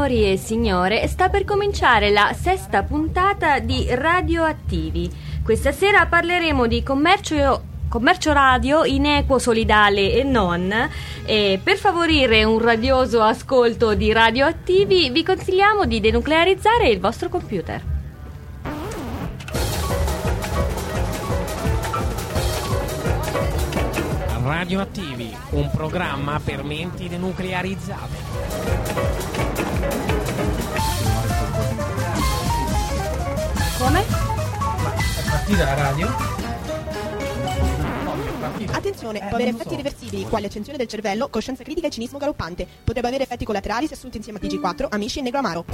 Signori e signore, sta per cominciare la sesta puntata di Radioattivi. Questa sera parleremo di commercio radio inequo, solidale e non. E per favorire un radioso ascolto di Radioattivi vi consigliamo di denuclearizzare il vostro computer. Radioattivi, un programma per menti denuclearizzate. Come? È partita la radio? Attenzione, può avere effetti irreversibili, quali accensione del cervello, coscienza critica e cinismo galoppante. Potrebbe avere effetti collaterali se assunti insieme a TG4, amici e negro amaro.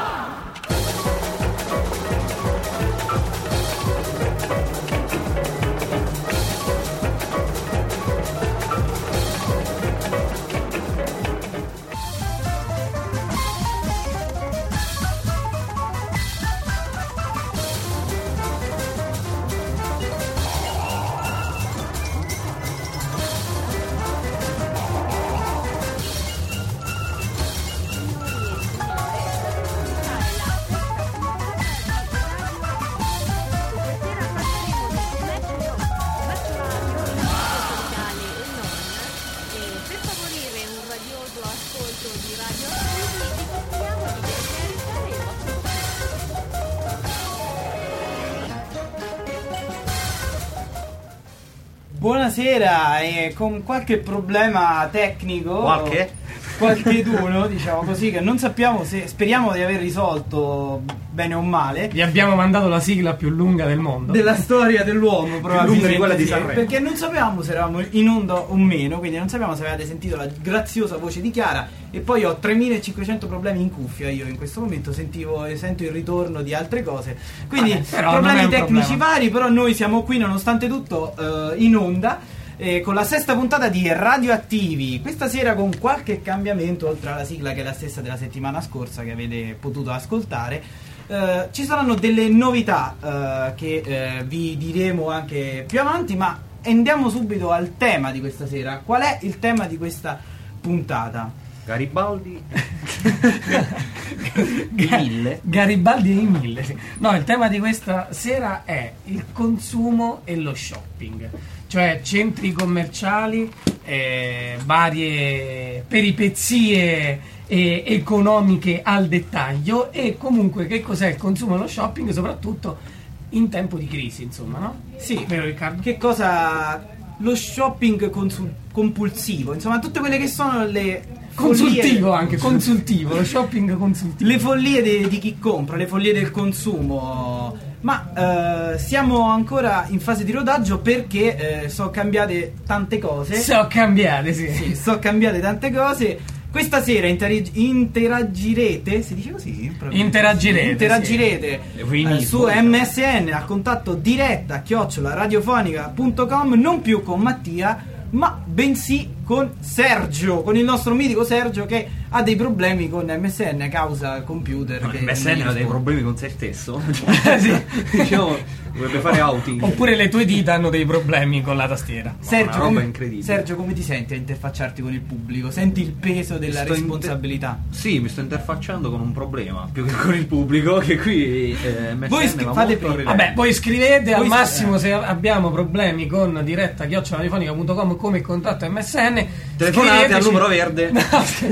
Buonasera, con qualche problema tecnico. Qualcheduno, diciamo così, che non sappiamo se, speriamo di aver risolto bene o male. Gli abbiamo mandato la sigla più lunga del mondo, della storia dell'uomo, probabilmente di quella di sì, Sanremo. perché non sapevamo se eravamo in onda o meno, quindi non sapevamo se avevate sentito la graziosa voce di Chiara. E poi ho 3500 problemi in cuffia, io in questo momento sento il ritorno di altre cose, quindi problemi tecnici vari, però noi siamo qui nonostante tutto in onda. Con la sesta puntata di Radioattivi, questa sera con qualche cambiamento, oltre alla sigla che è la stessa della settimana scorsa che avete potuto ascoltare. Ci saranno delle novità che vi diremo anche più avanti, ma andiamo subito al tema di questa sera. Qual è il tema di questa puntata? Garibaldi Garibaldi e i 1000, sì. No, il tema di questa sera è il consumo e lo shopping, cioè centri commerciali, varie peripezie economiche al dettaglio, e comunque che cos'è il consumo e lo shopping, soprattutto in tempo di crisi, insomma, no? Sì, vero Riccardo? Che cosa? Lo shopping compulsivo, insomma, tutte quelle che sono le consultivo, anche consultivo, lo shopping consultivo, le follie di chi compra, le follie del consumo. Ma siamo ancora in fase di rodaggio perché sono cambiate tante cose. Sono cambiate, sì, sono cambiate tante cose. Questa sera interagirete, si dice così? Interagirete sì. Su MSN al contatto diretta @radiofonica.com, non più con Mattia, ma bensì con Sergio, con il nostro mitico Sergio, che ha dei problemi con MSN a causa computer. No, MSN ha dei problemi con se stesso. Sì. Diciamo, dovrebbe fare outing. Oppure le tue dita hanno dei problemi con la tastiera. Sergio, una roba incredibile. Sergio, come ti senti a interfacciarti con il pubblico? Senti il peso della responsabilità? Sì, mi sto interfacciando con un problema più che con il pubblico, che qui MSN voi fate prima. Vabbè, voi scrivete, voi al massimo se abbiamo problemi con diretta @radiofonica.com come contatto MSN, telefonate al numero verde. No,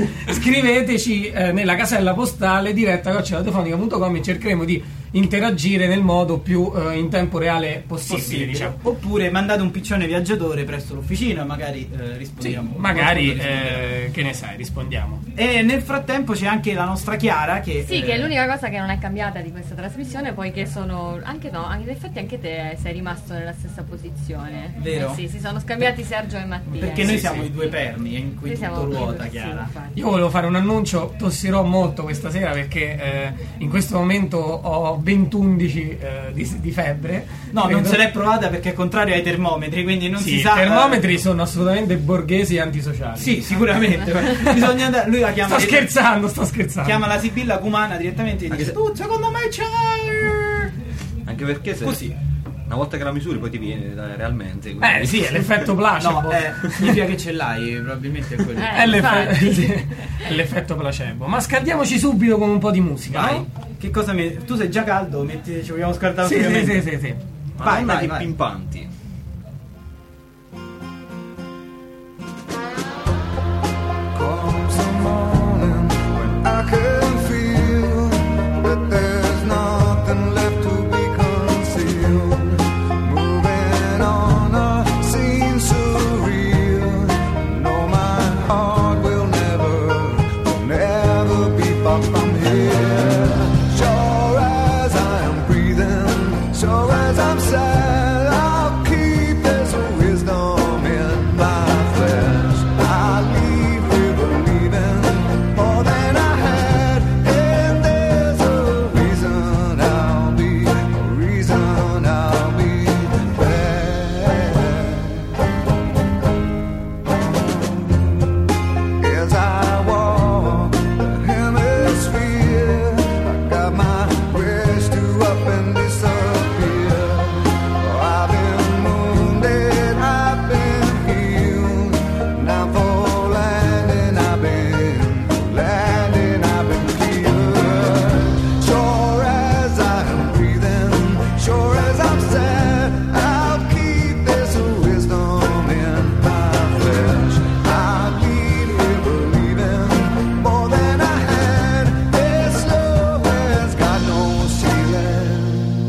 scriveteci nella casella postale diretta@radiofonica.com e cercheremo di interagire nel modo più in tempo reale possibile, diciamo. Oppure mandate un piccione viaggiatore presso l'officina, magari rispondiamo. Sì, magari che ne sai, rispondiamo. E nel frattempo c'è anche la nostra Chiara che che è l'unica cosa che non è cambiata di questa trasmissione, poiché sono anche in effetti anche te sei rimasto nella stessa posizione. Vero? Sì, si sono scambiati Sergio e Mattia. Perché noi siamo i due perni in cui tutto ruota, Chiara. Io volevo fare un annuncio, tossirò molto questa sera perché in questo momento ho 20-11 di febbre. No, credo. non se l'è provata perché è contrario ai termometri, quindi non si sa. I termometri sono assolutamente borghesi e antisociali. Sì, sicuramente. Bisogna andare, lui la chiama. Sto scherzando. Chiama la Sibilla Cumana direttamente e dice: tu secondo me c'hai. Anche perché se così. Una volta che la misuri poi ti viene realmente. Quindi... sì, è l'effetto placebo. No, significa che ce l'hai, probabilmente è quello. È l'effetto placebo. Ma scaldiamoci subito con un po' di musica. Vai. No? Che cosa tu sei già caldo? Ci vogliamo scaldare Sì. Vai. pimpanti. Comes the morning when I can feel that there's nothing left to be concealed. Moving on a scene surreal. No, my heart will never be far from here. Sure as I am breathing, sure as I'm sad, I'll keep this wisdom in my flesh. I leave here believing more than I had, and there's a reason I'll be back. As I walk the hemisphere, I got my wish to up and disappear. I've been wounded, I've been healed. Now for landing, I've been cleared. Sure as I am breathing, sure as I'm sad, I'll keep this wisdom in my flesh. I leave here believing more than I had. This love has got no ceiling.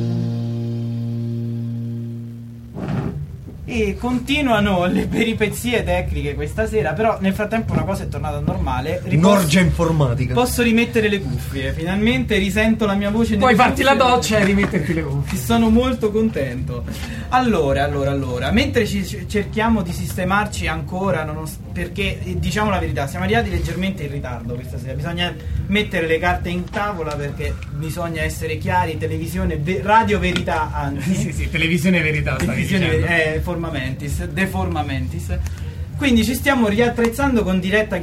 E continuano le peripezie tecniche questa sera, però nel frattempo una cosa è tornata normale. Un'orgia informatica. Posso rimettere le cuffie, finalmente risento la mia voce. Puoi nelle farti la cuffie. doccia e rimetterti le cuffie. Sono molto contento. Allora, mentre cerchiamo di sistemarci ancora, perché diciamo la verità, siamo arrivati leggermente in ritardo questa sera. Bisogna mettere le carte in tavola perché bisogna essere chiari. Televisione, radio verità, anzi. Sì, televisione verità. Televisione deformamentis. Quindi ci stiamo riattrezzando con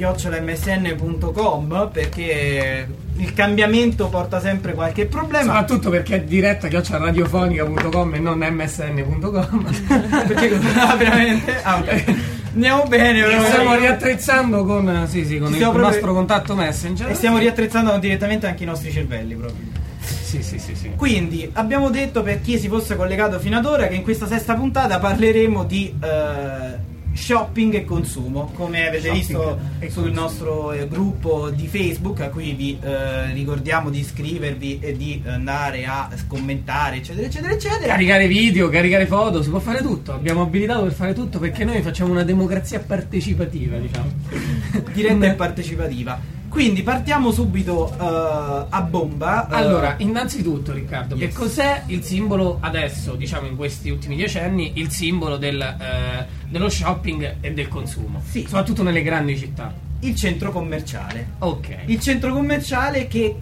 diretta@msn.com perché il cambiamento porta sempre qualche problema. Soprattutto perché è diretta@radiofonica.com e non msn.com. Perché veramente? Ok. Andiamo bene. Stiamo riattrezzando con il nostro contatto Messenger. E stiamo riattrezzando direttamente anche i nostri cervelli proprio. Sì. Quindi abbiamo detto, per chi si fosse collegato fino ad ora, che in questa sesta puntata parleremo di shopping e consumo, come avete visto sul nostro gruppo di Facebook, a cui vi ricordiamo di iscrivervi e di andare a commentare, eccetera. Caricare video, caricare foto, si può fare tutto. Abbiamo abilitato per fare tutto perché noi facciamo una democrazia partecipativa, diciamo. Diretta e partecipativa. Quindi partiamo subito a bomba. Allora, innanzitutto, Riccardo, che cos'è il simbolo adesso, diciamo in questi ultimi 10 anni, il simbolo dello shopping e del consumo? Sì. Soprattutto nelle grandi città. Il centro commerciale. Ok. Il centro commerciale che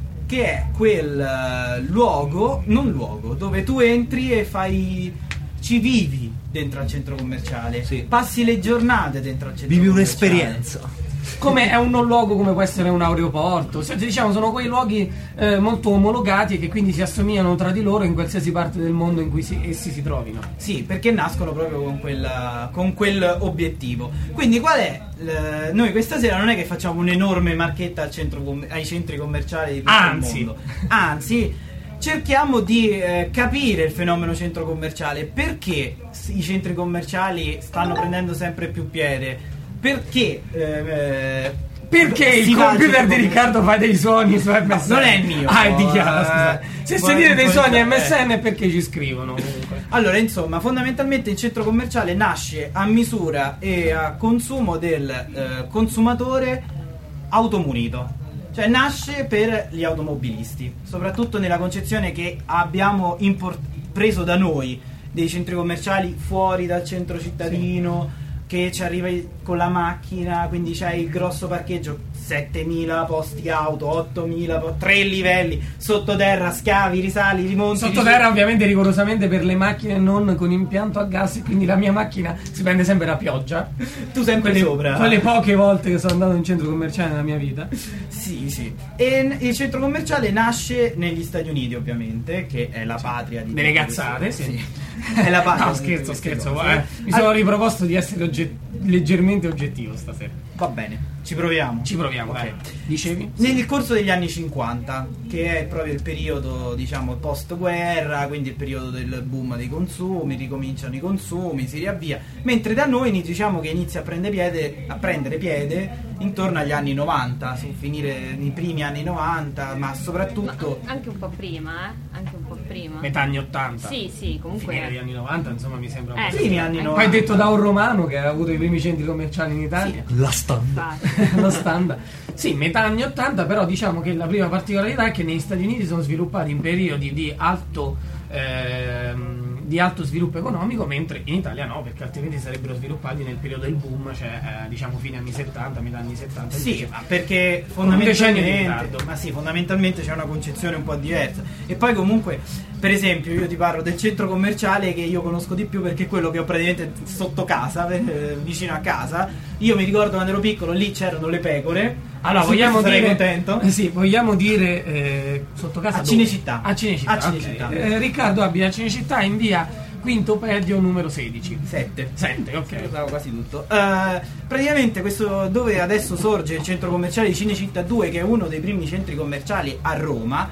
è quel luogo dove tu entri e ci vivi dentro al centro commerciale. Sì. Passi le giornate dentro al centro Vivi commerciale. un'esperienza. Come è un non luogo, come può essere un aeroporto, diciamo sono quei luoghi molto omologati e che quindi si assomigliano tra di loro in qualsiasi parte del mondo in cui essi si trovino. Sì, perché nascono proprio con quel obiettivo. Quindi qual è? Noi questa sera non è che facciamo un'enorme marchetta ai centri commerciali di tutto il mondo. Anzi, cerchiamo di capire il fenomeno centro commerciale. Perché i centri commerciali stanno prendendo sempre più piede? Perché il computer di Riccardo fa dei suoni su MSN? Non è il mio. È di Chiara, scusa. Se sentite dei suoni MSN è perché ci scrivono comunque. Allora, insomma, fondamentalmente il centro commerciale nasce a misura e a consumo del consumatore automunito. Cioè nasce per gli automobilisti, soprattutto nella concezione che abbiamo preso da noi dei centri commerciali fuori dal centro cittadino. Sì. Che ci arriva con la macchina, quindi c'hai il grosso parcheggio 7.000 posti auto, 8.000, 3 livelli, sottoterra, scavi, risali, rimonti. Sottoterra ovviamente rigorosamente per le macchine non con impianto a gas, quindi la mia macchina si prende sempre la pioggia. Tu sempre sopra. Quelle poche volte che sono andato in centro commerciale nella mia vita. Sì, sì. E il centro commerciale nasce negli Stati Uniti, ovviamente, che è la patria di delle cazzate, sì. È la patria. No, scherzo. Mi sono riproposto di essere leggermente oggettivo stasera. Va bene, ci proviamo. Okay. Dai. Dicevi? Nel corso degli anni 50, che è proprio il periodo, diciamo, post-guerra, quindi il periodo del boom dei consumi, ricominciano i consumi, si riavvia, mentre da noi diciamo che inizia a prendere piede intorno agli anni 90, su finire nei primi anni 90, ma soprattutto... Ma anche un po' prima, Anche un po' prima. Metà anni 80. Sì, comunque... Finire degli anni 90, insomma, mi sembra un po'. Primi anni 90. Poi detto da un romano che ha avuto i primi centri commerciali in Italia. La stampa. Lo standard. Sì, metà anni 80, però diciamo che la prima particolarità è che negli Stati Uniti sono sviluppati in periodi di alto sviluppo economico, mentre in Italia no, perché altrimenti sarebbero sviluppati nel periodo del boom, cioè diciamo fine anni 70, metà anni 70. Sì, ma perché fondamentalmente c'è una concezione un po' diversa. E poi comunque, per esempio, io ti parlo del centro commerciale che io conosco di più perché è quello che ho praticamente sotto casa, vicino a casa. Io mi ricordo quando ero piccolo, lì c'erano le pecore. Allora, vogliamo dire sotto casa a Cinecittà. A Cinecittà. Okay. Riccardo abita a Cinecittà in via Quinto Pedio numero 16. 7, ok. Lo quasi tutto. Praticamente questo dove adesso sorge il centro commerciale di Cinecittà 2, che è uno dei primi centri commerciali a Roma.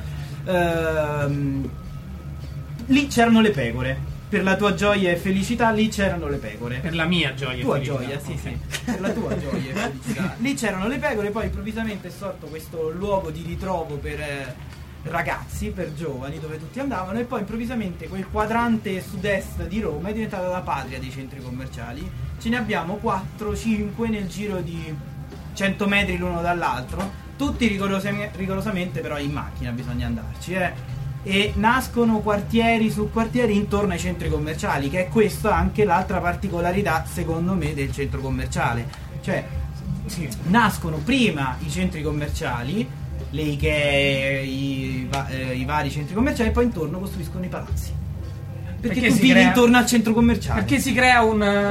Lì c'erano le pecore. Per la tua gioia e felicità, lì c'erano le pecore. Per la mia gioia tua e felicità. Gioia, sì, okay. Sì. Per la tua gioia e felicità. Lì c'erano le pecore, poi improvvisamente è sorto questo luogo di ritrovo per ragazzi, per giovani, dove tutti andavano, e poi improvvisamente quel quadrante sud-est di Roma è diventata la patria dei centri commerciali. Ce ne abbiamo 4-5 nel giro di 100 metri l'uno dall'altro, tutti rigorosamente però in macchina bisogna andarci, e nascono quartieri su quartieri intorno ai centri commerciali, che è questa anche l'altra particolarità secondo me del centro commerciale, cioè nascono prima i centri commerciali, le Ikea, i vari centri commerciali, e poi intorno costruiscono i palazzi, perché tu vivi intorno al centro commerciale, perché si crea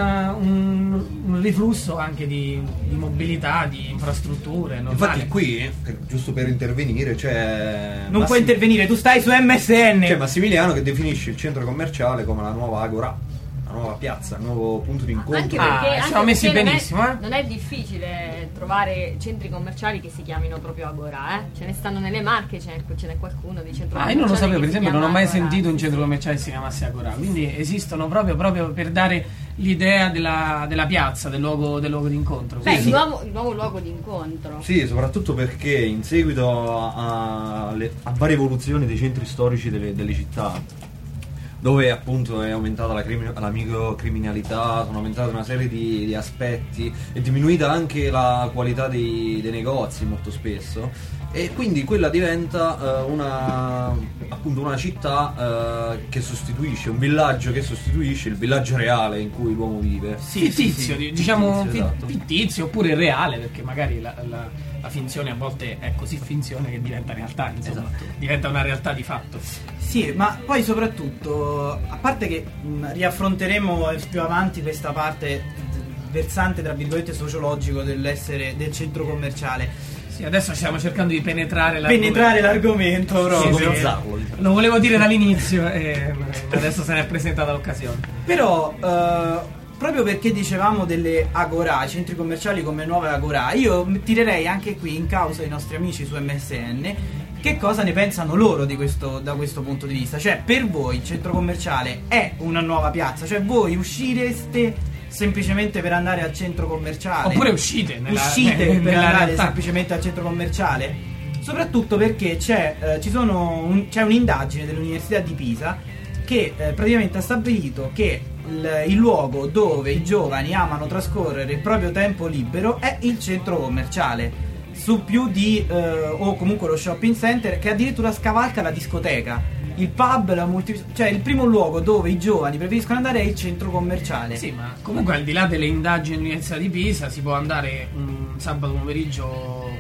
un riflusso anche di mobilità, di infrastrutture normali. Infatti qui, giusto per intervenire, non puoi intervenire, tu stai su MSN. C'è Massimiliano che definisce il centro commerciale come la nuova Agora, la nuova piazza, il nuovo punto di incontro. Anche perché, siamo messi benissimo. Non è difficile trovare centri commerciali che si chiamino proprio Agora, Ce ne stanno nelle Marche, ce n'è qualcuno di centro commerciale. Io non lo sapevo, per esempio, non ho mai Agora. sentito un centro commerciale che si chiamasse Agora. Quindi esistono proprio per dare l'idea della piazza, del luogo di incontro. Beh, il nuovo luogo di incontro. Sì, soprattutto perché in seguito a varie evoluzioni dei centri storici delle città, dove appunto è aumentata la microcriminalità, sono aumentate una serie di aspetti, è diminuita anche la qualità dei negozi molto spesso, e quindi quella diventa una città che sostituisce, un villaggio che sostituisce il villaggio reale in cui l'uomo vive. Fittizio, diciamo esatto. Fittizio oppure reale, perché magari la finzione a volte è così finzione che diventa realtà, insomma, esatto. Diventa una realtà di fatto. Sì, ma poi soprattutto, a parte che riaffronteremo più avanti questa parte versante tra virgolette sociologico dell'essere del centro commerciale. Sì, adesso stiamo cercando di penetrare l'argomento proprio. Lo volevo dire dall'inizio e adesso se ne è presentata l'occasione. Però proprio perché dicevamo delle agorà, centri commerciali come nuove agorà, io tirerei anche qui in causa i nostri amici su MSN che cosa ne pensano loro da questo punto di vista. Cioè, per voi il centro commerciale è una nuova piazza? Cioè, voi uscireste semplicemente per andare al centro commerciale? Oppure uscite per andare realtà. semplicemente al centro commerciale? Soprattutto perché c'è un'indagine dell'Università di Pisa che praticamente ha stabilito che il luogo dove i giovani amano trascorrere il proprio tempo libero è il centro commerciale, su più di o comunque lo shopping center, che addirittura scavalca la discoteca, il pub, cioè il primo luogo dove i giovani preferiscono andare è il centro commerciale. Sì, ma comunque al di là delle indagini dell'Università di Pisa si può andare un sabato pomeriggio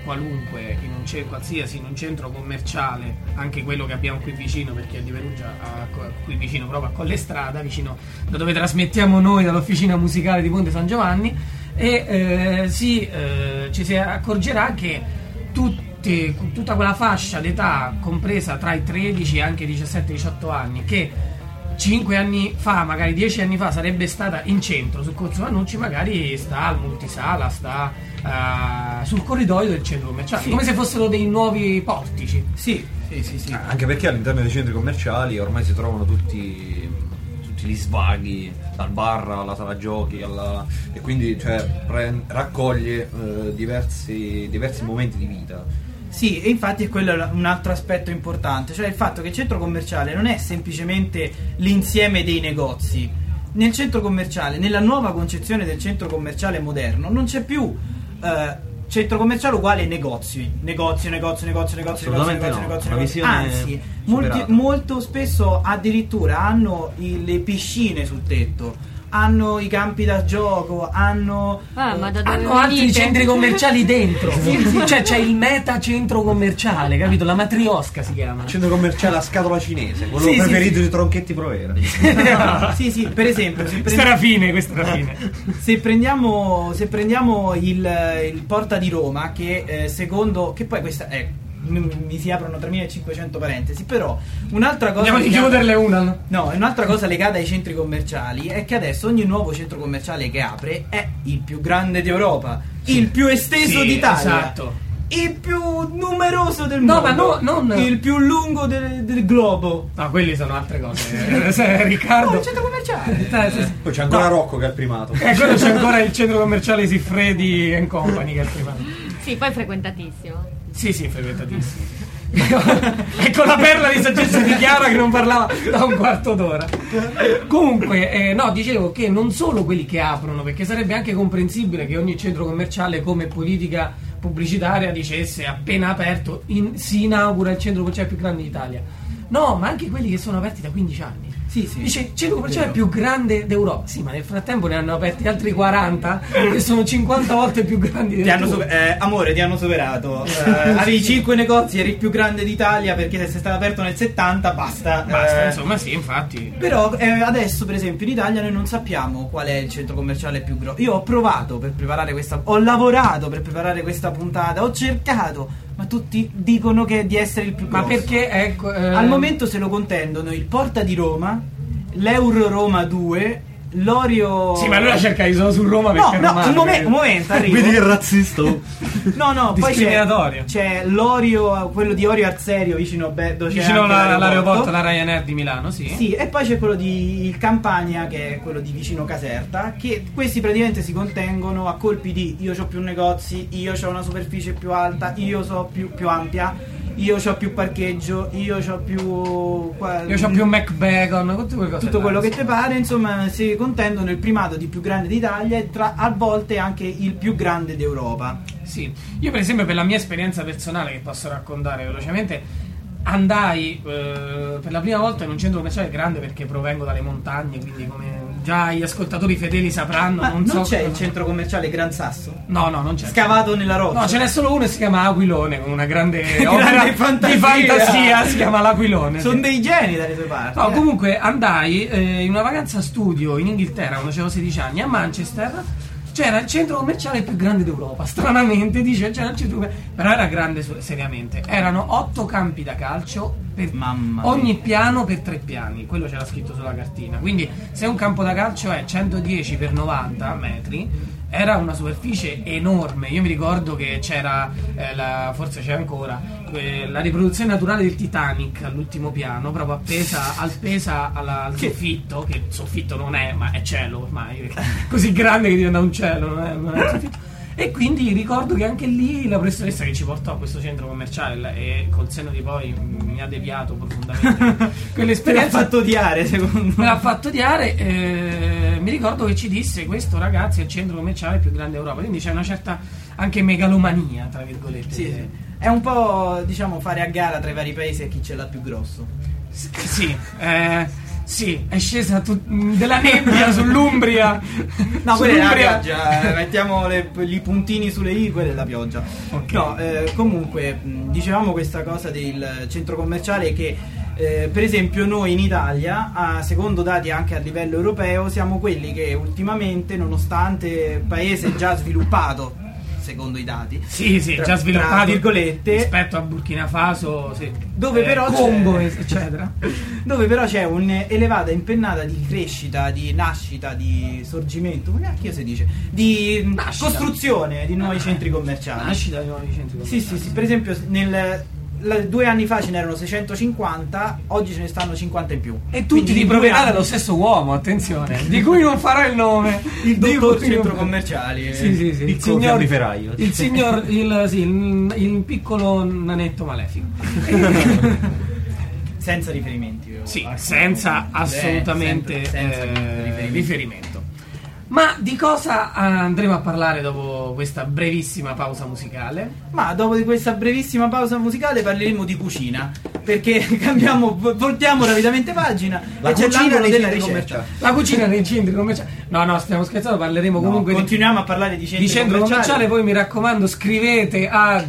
qualunque, qualsiasi in un centro commerciale, anche quello che abbiamo qui vicino, per chi è di Perugia, qui vicino proprio a Collestrada, vicino da dove trasmettiamo noi, dall'officina musicale di Ponte San Giovanni, e ci si accorgerà che tutta quella fascia d'età compresa tra i 13 e anche i 17-18 anni, che 5 anni fa, magari 10 anni fa, sarebbe stata in centro sul Corso Vannucci, magari sta al multisala, sta sul corridoio del centro commerciale, come se fossero dei nuovi portici. Sì. Anche perché all'interno dei centri commerciali ormai si trovano tutti gli svaghi, dal bar alla sala giochi, e quindi raccoglie diversi momenti di vita. Sì, e infatti è quello un altro aspetto importante, cioè il fatto che il centro commerciale non è semplicemente l'insieme dei negozi. Nel centro commerciale, nella nuova concezione del centro commerciale moderno, non c'è più centro commerciale uguale negozio. Anzi, molto spesso addirittura hanno le piscine sul tetto, hanno i campi da gioco, hanno altri centri commerciali dentro. Cioè c'è il meta centro commerciale, capito? La Matriosca si chiama. Centro commerciale a scatola cinese, quello preferito di Tronchetti Provera. Sì, per esempio, questa era fine. Se prendiamo il Porta di Roma, che secondo, che poi questa mi si aprono 3500 parentesi, però un'altra cosa andiamo di chiuderle una. No, un'altra cosa legata ai centri commerciali è che adesso ogni nuovo centro commerciale che apre è il più grande d'Europa, il più esteso d'Italia, esatto, il più numeroso del mondo, non il più lungo del globo. No, quelli sono altre cose. Riccardo, il centro commerciale. Poi c'è ancora Rocco che è il primato. Quello c'è ancora il centro commerciale Siffredi & Company che è il primato. Sì, poi frequentatissimo. Sì, frequentatissimo. Ecco la perla di saggezza di Chiara che non parlava da un quarto d'ora. Comunque, dicevo che non solo quelli che aprono, perché sarebbe anche comprensibile che ogni centro commerciale, come politica pubblicitaria, dicesse appena aperto si inaugura il centro commerciale più grande d'Italia. No, ma anche quelli che sono aperti da 15 anni. Sì. Dice centro commerciale più grande d'Europa. Sì, ma nel frattempo ne hanno aperti altri 40 che sono 50 volte più grandi amore, ti hanno superato. Avevi 5 negozi, eri il più grande d'Italia, perché se sei stato aperto nel 70 basta, insomma, sì, infatti. Però adesso, per esempio, in Italia noi non sappiamo qual è il centro commerciale più grosso. Io ho lavorato per preparare questa puntata, ho cercato, ma tutti dicono di essere il più grosso. Ma perché al momento se lo contendono il Porta di Roma, l'Euro Roma 2, l'Orio. Sì, ma allora cercai solo su Roma perché un momento arrivo. Vedi che razzista. No, poi c'è l'Orio, quello di Orio Arserio vicino all'aeroporto, la Ryanair di Milano, sì, e poi c'è quello di il Campania, che è quello di vicino Caserta, che questi praticamente si contengono a colpi di io c'ho più negozi, io c'ho una superficie più alta, io so più ampia, io c'ho più parcheggio, io c'ho più McBacon, tutto quello che ti pare, insomma, si contendono il primato di più grande d'Italia e a volte anche il più grande d'Europa. Sì, io per esempio, per la mia esperienza personale che posso raccontare velocemente, andai per la prima volta in un centro commerciale grande, perché provengo dalle montagne, quindi come già gli ascoltatori fedeli sapranno. Ma non c'è il centro commerciale Gran Sasso? No, non c'è. Scavato nella roccia? No, ce n'è solo uno e si chiama Aquilone, con una grande opera di fantasia, si chiama l'Aquilone. Sono dei geni dalle tue parti. No, comunque andai in una vacanza studio in Inghilterra quando avevo 16 anni, a Manchester. C'era il centro commerciale più grande d'Europa, stranamente c'era il centro però era grande seriamente. Erano 8 campi da calcio per ogni piano per 3 piani, quello c'era scritto sulla cartina. Quindi se un campo da calcio è 110 per 90 metri, era una superficie enorme. Io mi ricordo che c'era forse c'è ancora la riproduzione naturale del Titanic all'ultimo piano, proprio appesa al soffitto, che soffitto non è, ma è cielo ormai, così grande che diventa un cielo, non è un soffitto. E quindi ricordo che anche lì la professoressa che ci portò a questo centro commerciale, e col senno di poi mi ha deviato profondamente quell'esperienza. Me l'ha fatto odiare. Mi ricordo che ci disse: questo ragazzi è il centro commerciale più grande d'Europa. Quindi c'è una certa anche megalomania, tra virgolette. Sì. È un po', fare a gara tra i vari paesi e chi ce l'ha più grosso. Sì, Sì, è scesa della nebbia sull'Umbria. No, quella è la pioggia, mettiamo i puntini sulle i, quella è la pioggia. Ok. No, comunque, dicevamo questa cosa del centro commerciale che, per esempio, noi in Italia, secondo dati anche a livello europeo, siamo quelli che ultimamente, nonostante paese già sviluppato, secondo i dati, Sì, già sviluppato, tra virgolette, rispetto a Burkina Faso, sì. Dove però Congo, c'è- eccetera. dove però c'è un'elevata impennata di crescita, di nascita, di sorgimento, come cacchio si dice? Di Nascita. costruzione di nuovi centri commerciali. Nascita di nuovi centri Sì, per esempio 2 anni fa ce n'erano 650, oggi ce ne stanno 50 in più. E tutti Quindi di in 2 proprietà anni dello stesso uomo, attenzione, di cui non farò il nome. il Di dottor cui centro non- commerciali. Sì. Piccolo fiammiferaio. Il piccolo nanetto malefico. Senza riferimenti. Sì, senza assolutamente senza riferimento. Ma di cosa andremo a parlare dopo questa brevissima pausa musicale? Ma dopo di questa brevissima pausa musicale parleremo di cucina, perché voltiamo rapidamente pagina. La e c'è cucina l'angolo nei della centri ricetta. commerciali. La cucina nei centri commerciali. No, stiamo scherzando, parleremo comunque continuiamo a parlare di centri di centro commerciale. Poi mi raccomando, scrivete a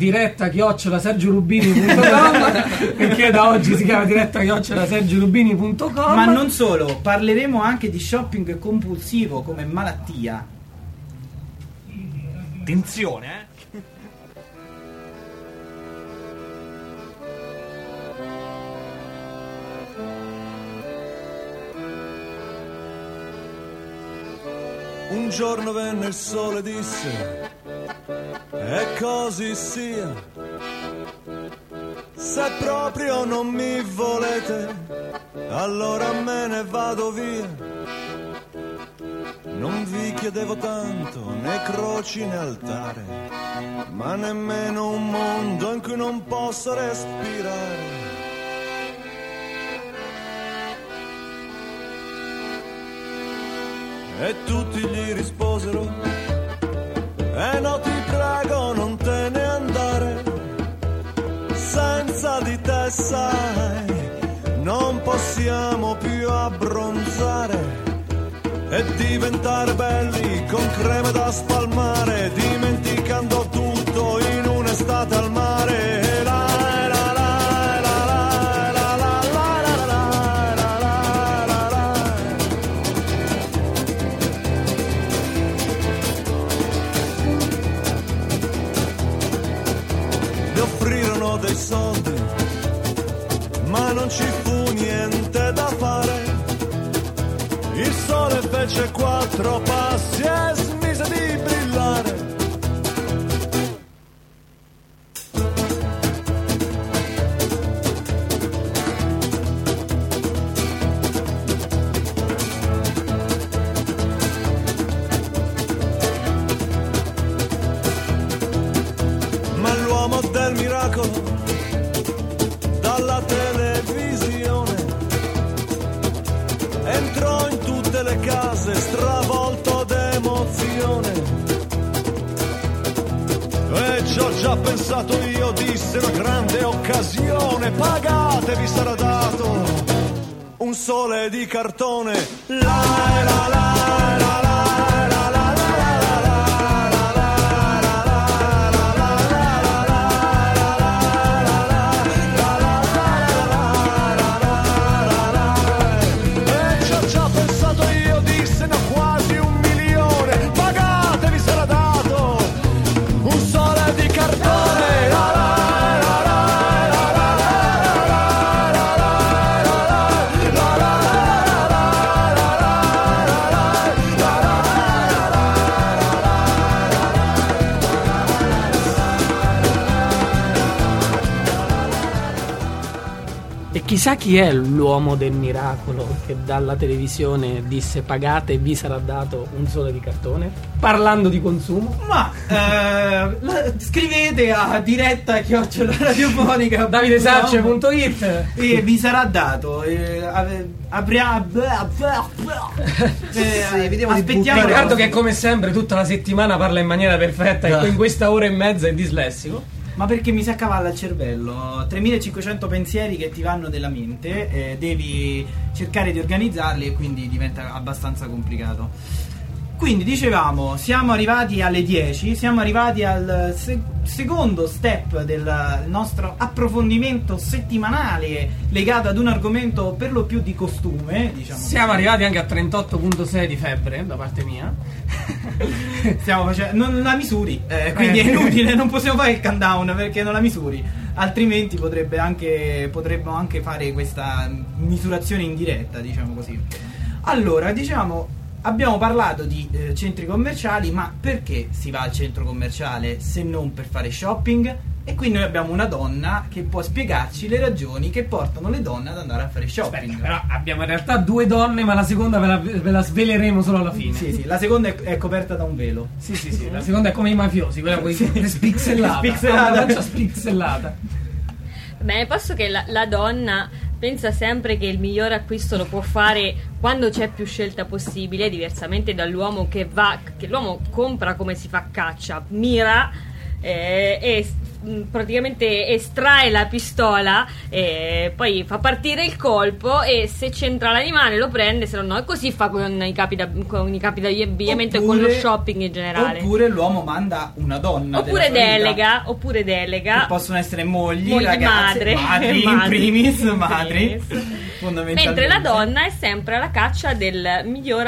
diretta@sergiorubini.com perché da oggi si chiama diretta@sergiorubini.com. Ma non solo, parleremo anche di shopping compulsivo come malattia. Attenzione, Un giorno venne il sole e disse, e così sia. Se proprio non mi volete, allora me ne vado via. Non vi chiedevo tanto, né croci né altare, ma nemmeno un mondo in cui non posso respirare. E tutti gli risposero, no ti prego non te ne andare, senza di te sai, non possiamo più abbronzare e diventare belli con creme da spalmare, dimenticando tutto in un'estate al mare. Mi offrirono dei soldi, ma non ci fu niente da fare. Il sole fece 4 passi e smise di brillare. Ma l'uomo del miracolo dalla televisione entrò in tutte le case stravolto d'emozione. E ci ho già pensato io, disse, una grande occasione, pagate vi sarà dato un sole di cartone. E ci ho già pensato io, disse, no, quasi 1 milione, pagate vi sarà dato un sole di cartone. E chissà chi è l'uomo del miracolo che dalla televisione disse pagate e vi sarà dato un sole di cartone, parlando di consumo. Ma scrivete a diretta@radiofonica davidesarce.it e vi sarà dato. Aspettiamo. Riccardo che come sempre tutta la settimana parla in maniera perfetta e in questa ora e mezza è dislessico. Ma perché mi si accavalla il cervello, 3500 pensieri che ti vanno nella mente, devi cercare di organizzarli e quindi diventa abbastanza complicato. Quindi dicevamo, siamo arrivati alle 10, siamo arrivati al secondo step del nostro approfondimento settimanale legato ad un argomento per lo più di costume, diciamo. Siamo arrivati anche a 38,6 di febbre da parte mia. Stiamo facendo, non la misuri, quindi è inutile, non possiamo fare il countdown perché non la misuri, altrimenti potremmo anche fare questa misurazione in diretta, diciamo così. Allora, diciamo, abbiamo parlato di centri commerciali, ma perché si va al centro commerciale se non per fare shopping? E qui noi abbiamo una donna che può spiegarci le ragioni che portano le donne ad andare a fare shopping. Aspetta, però abbiamo in realtà due donne, ma la seconda ve la sveleremo solo alla fine. Sì, la seconda è coperta da un velo. Sì, la seconda è come i mafiosi, quella spixellata. Spixellata. Una faccia spixellata. Bene, posso che la donna pensa sempre che il miglior acquisto lo può fare quando c'è più scelta possibile, diversamente dall'uomo che l'uomo compra come si fa caccia, mira e praticamente estrae la pistola e poi fa partire il colpo, e se c'entra l'animale lo prende, se no, e così fa con i capi di abbigliamento e con lo shopping in generale. Oppure l'uomo manda una donna oppure delega che possono essere mogli, madri ragazze, madri in primis, fondamentalmente. Mentre la donna è sempre alla caccia del miglior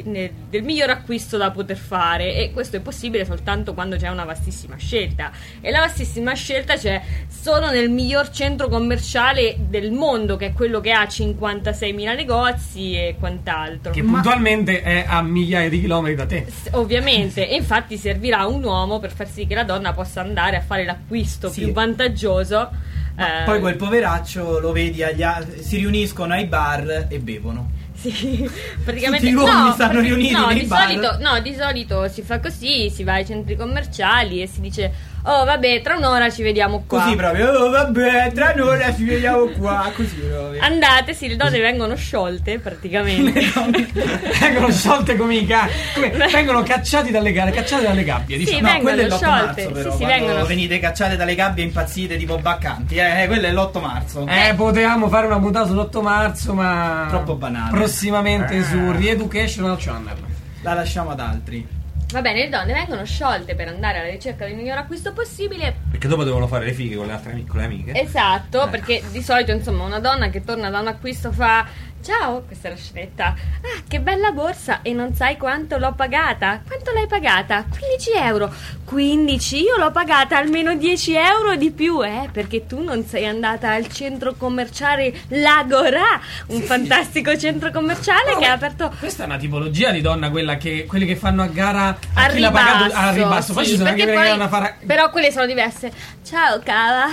acquisto da poter fare, e questo è possibile soltanto quando c'è una vastissima scelta, e la vastissima scelta c'è solo nel miglior centro commerciale del mondo, che è quello che ha 56.000 negozi e quant'altro, che puntualmente è a migliaia di chilometri da te, ovviamente. E infatti servirà un uomo per far sì che la donna possa andare a fare l'acquisto più vantaggioso. Poi quel poveraccio lo vedi si riuniscono ai bar e bevono. Sì, praticamente tutti gli uomini stanno riuniti nei bar. Di solito si fa così, si va ai centri commerciali e si dice: oh vabbè, tra un'ora ci vediamo qua. Così proprio, oh vabbè, tra un'ora ci vediamo qua. Così proprio. Andate, sì, le donne vengono sciolte praticamente. Vengono sciolte come i cani, vengono cacciate dalle gabbie, diciamo. Sì, No, quello è vengono l'8 sciolte. marzo però, Sì, quando vengono. venite cacciate dalle gabbie impazzite tipo Baccanti, quello è l'8 marzo. Potevamo fare una puntata sull'8 marzo, ma troppo banale. Prossimamente su Re-Educational Channel. La lasciamo ad altri. Va bene, le donne vengono sciolte per andare alla ricerca del miglior acquisto possibile. Perché dopo devono fare le fighe con le altre con le amiche. Esatto, perché di solito, insomma, una donna che torna da un acquisto fa: ciao, questa è la scenetta. Ah, che bella borsa, e non sai quanto l'ho pagata? Quanto l'hai pagata? 15 euro. 15? Io l'ho pagata almeno 10 euro di più, perché tu non sei andata al centro commerciale L'Agora, un fantastico centro commerciale che ha aperto. Questa è una tipologia di donna, quelle che fanno a gara a chi Al l'ha pagato ribasso, al ribasso. Poi sì, ci sono anche perché quelle che poi- vanno a fare. Però quelle sono diverse. Ciao cava.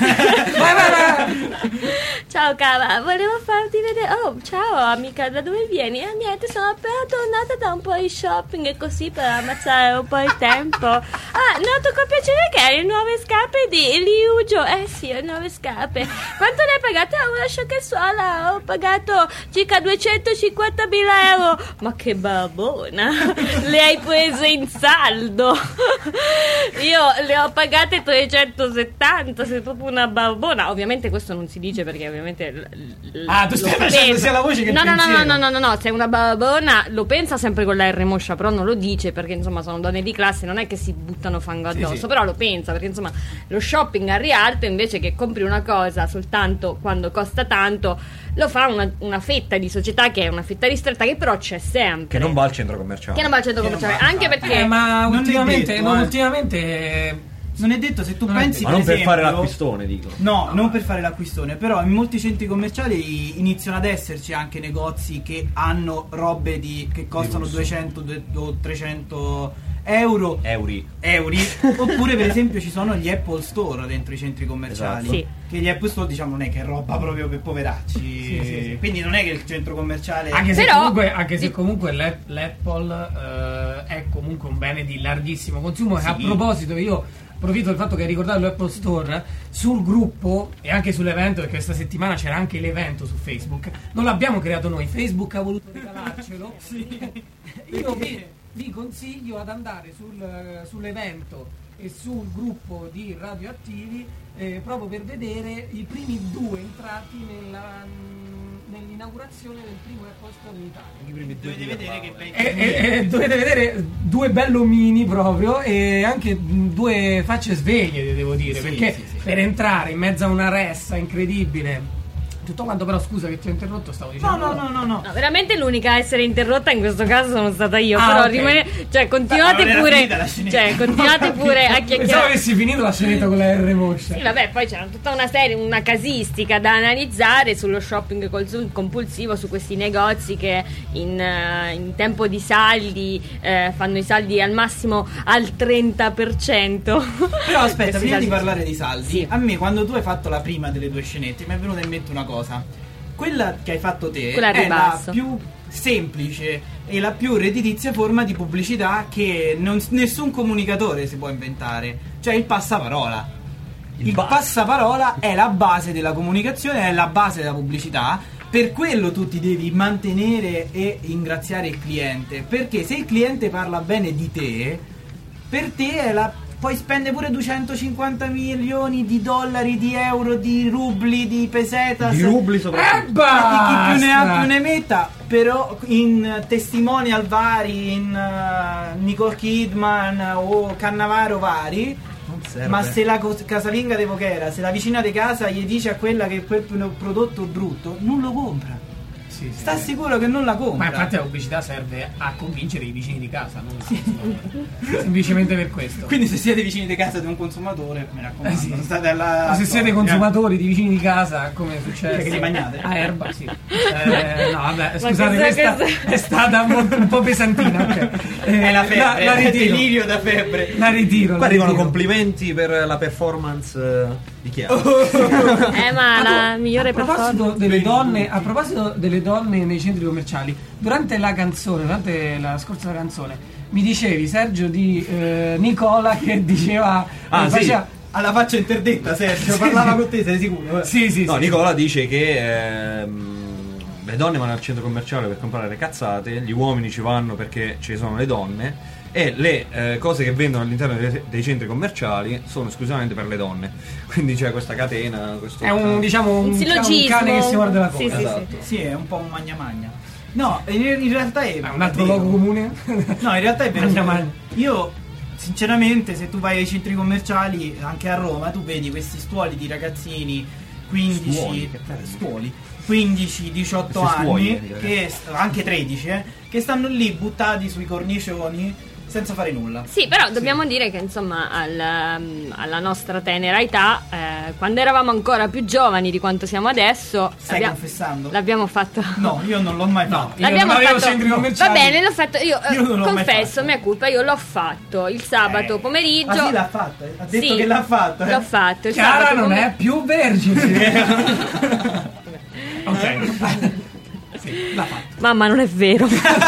Vai. Ciao cava, volevo farti vedere. Oh, ciao amica, da dove vieni? Niente, sono appena tornata da un po' di shopping e così per ammazzare un po' il tempo. Ah, noto con piacere che hai le nuove scarpe di Liugio. Sì, le nuove scarpe. Quanto ne hai pagate? Una sciocchezzuola. Ho pagato circa 250.000 euro. Ma che babona. Le hai prese in saldo. Io le ho pagate 370. Sei proprio una babona. Ovviamente questo non si dice perché ovviamente Tu stai facendo sia la voce che il pensiero. No, sei una babona, lo pensa sempre con la R moscia, però non lo dice perché insomma sono donne di classe, non è che si buttano fango addosso, sì. però lo pensa perché insomma lo shopping al rialto, invece che compri una cosa soltanto quando costa tanto, lo fa una fetta di società che è una fetta ristretta, che però c'è sempre. Che non va al centro commerciale. Anche perché Ma Non è ultimamente, detto, ultimamente Non è detto, se tu Non è pensi Ma per non per esempio, fare l'acquistone, dico. No, non per fare l'acquistone, però in molti centri commerciali iniziano ad esserci anche negozi che hanno robe che costano 200 o 300 euro. Oppure per esempio ci sono gli Apple Store dentro i centri commerciali. Esatto. Sì. Che gli Apple Store, diciamo, non è che è roba proprio per poveracci. Sì. Quindi non è che il centro commerciale anche se Però- comunque l'Apple è comunque un bene di larghissimo consumo. Sì. E a proposito, io approfitto del fatto che hai ricordato l'Apple Store sul gruppo e anche sull'evento, perché questa settimana c'era anche l'evento su Facebook. Non l'abbiamo creato noi, Facebook ha voluto regalarcelo. Io vi consiglio ad andare sull'evento e sul gruppo di Radioattivi proprio per vedere i primi 2 entrati nell'inaugurazione del primo Apple in Italia. Dovete vedere che Dovete vedere 2 bellomini proprio e anche 2 facce sveglie, devo dire, Sì, perché sì. per entrare in mezzo a una ressa incredibile, tutto quanto. Però scusa che ti ho interrotto, stavo dicendo No. No, veramente l'unica a essere interrotta in questo caso sono stata io, Ah, però ok. continuate Ma non era pure, finita la scenetta. continuate pure a Pensavo chiacchierare. avessi finito la scenetta con la R moscia. Sì, vabbè, poi c'era tutta una casistica da analizzare sullo shopping compulsivo, su questi negozi che in tempo di saldi fanno i saldi al massimo al 30%. Però aspetta, Questi prima di saldi- parlare di saldi, Sì. a me quando tu hai fatto la prima delle 2 scenette mi è venuta in mente una cosa. Quella che hai fatto te Quella al è la ribasso. più semplice e la più redditizia forma di pubblicità che nessun comunicatore si può inventare, cioè il passaparola. Il passaparola è la base della comunicazione, è la base della pubblicità. Per quello tu ti devi mantenere e ringraziare il cliente, perché se il cliente parla bene di te, per te è la... Poi spende pure 250 milioni di dollari, di euro, di rubli, di pesetas. Di rubli soprattutto. Chi più ne ha Basta! più ne metta. Però in testimonial vari, in Nicole Kidman o Cannavaro vari. Non serve. Ma se la casalinga di Voghera, se la vicina di casa gli dice a quella che quel prodotto è brutto, non lo compra. Sì, sì. Sta sicuro che non la compra. Ma infatti la pubblicità serve a convincere i vicini di casa, non semplicemente per questo. Quindi se siete vicini di casa di un consumatore, mi raccomando, Sì. state alla... Ma se siete consumatori di vicini di casa, come è successo Che li mangiate? a Erba, sì. No, vabbè, scusate, questa- questa è stata un po' pesantina. Ok. È la febbre, la è ritiro. delirio da febbre. La ritiro. Qua arrivano ritiro. complimenti per la performance di Chiara. Ma la migliore a proposito performance. a proposito delle donne nei centri commerciali, durante la scorsa canzone, mi dicevi, Sergio, di Nicola che diceva Ah, sì. faceva- Alla faccia interdetta, Sergio, parlava con te, sei sicuro? sì, sì, No, sì. Nicola dice che le donne vanno al centro commerciale per comprare le cazzate, gli uomini ci vanno perché ci sono le donne e le cose che vendono all'interno dei centri commerciali sono esclusivamente per le donne. Quindi c'è questa catena, questo È un sillogismo. cane che si morde la Sì, coda. sì, esatto. Sì, è un po' un magna. No, in realtà è... Un altro è vero. luogo comune. No, in realtà è vero. Magna. Io, sinceramente, se tu vai ai centri commerciali, anche a Roma, tu vedi questi stuoli di ragazzini 15... Stuoli, che bello. stuoli. 15-18 Questi stuoli, anni, anche 13, che stanno lì buttati sui cornicioni senza fare nulla. Sì, però dobbiamo dire che insomma alla nostra tenera età, quando eravamo ancora più giovani di quanto siamo adesso, Stai confessando? l'abbiamo fatto. No, io non l'ho mai fatto. Io non avevo centri commerciali. Va bene, l'ho fatto io. Io non l'ho mai Confesso, fatto. mia colpa, io l'ho fatto il sabato pomeriggio. Ah sì, l'ha fatto? Ha detto Sì, che l'ha fatto? L'ho fatto il Chiara sabato non è più vergine. Ok. Sì, l'ha fatto. Mamma, non è vero.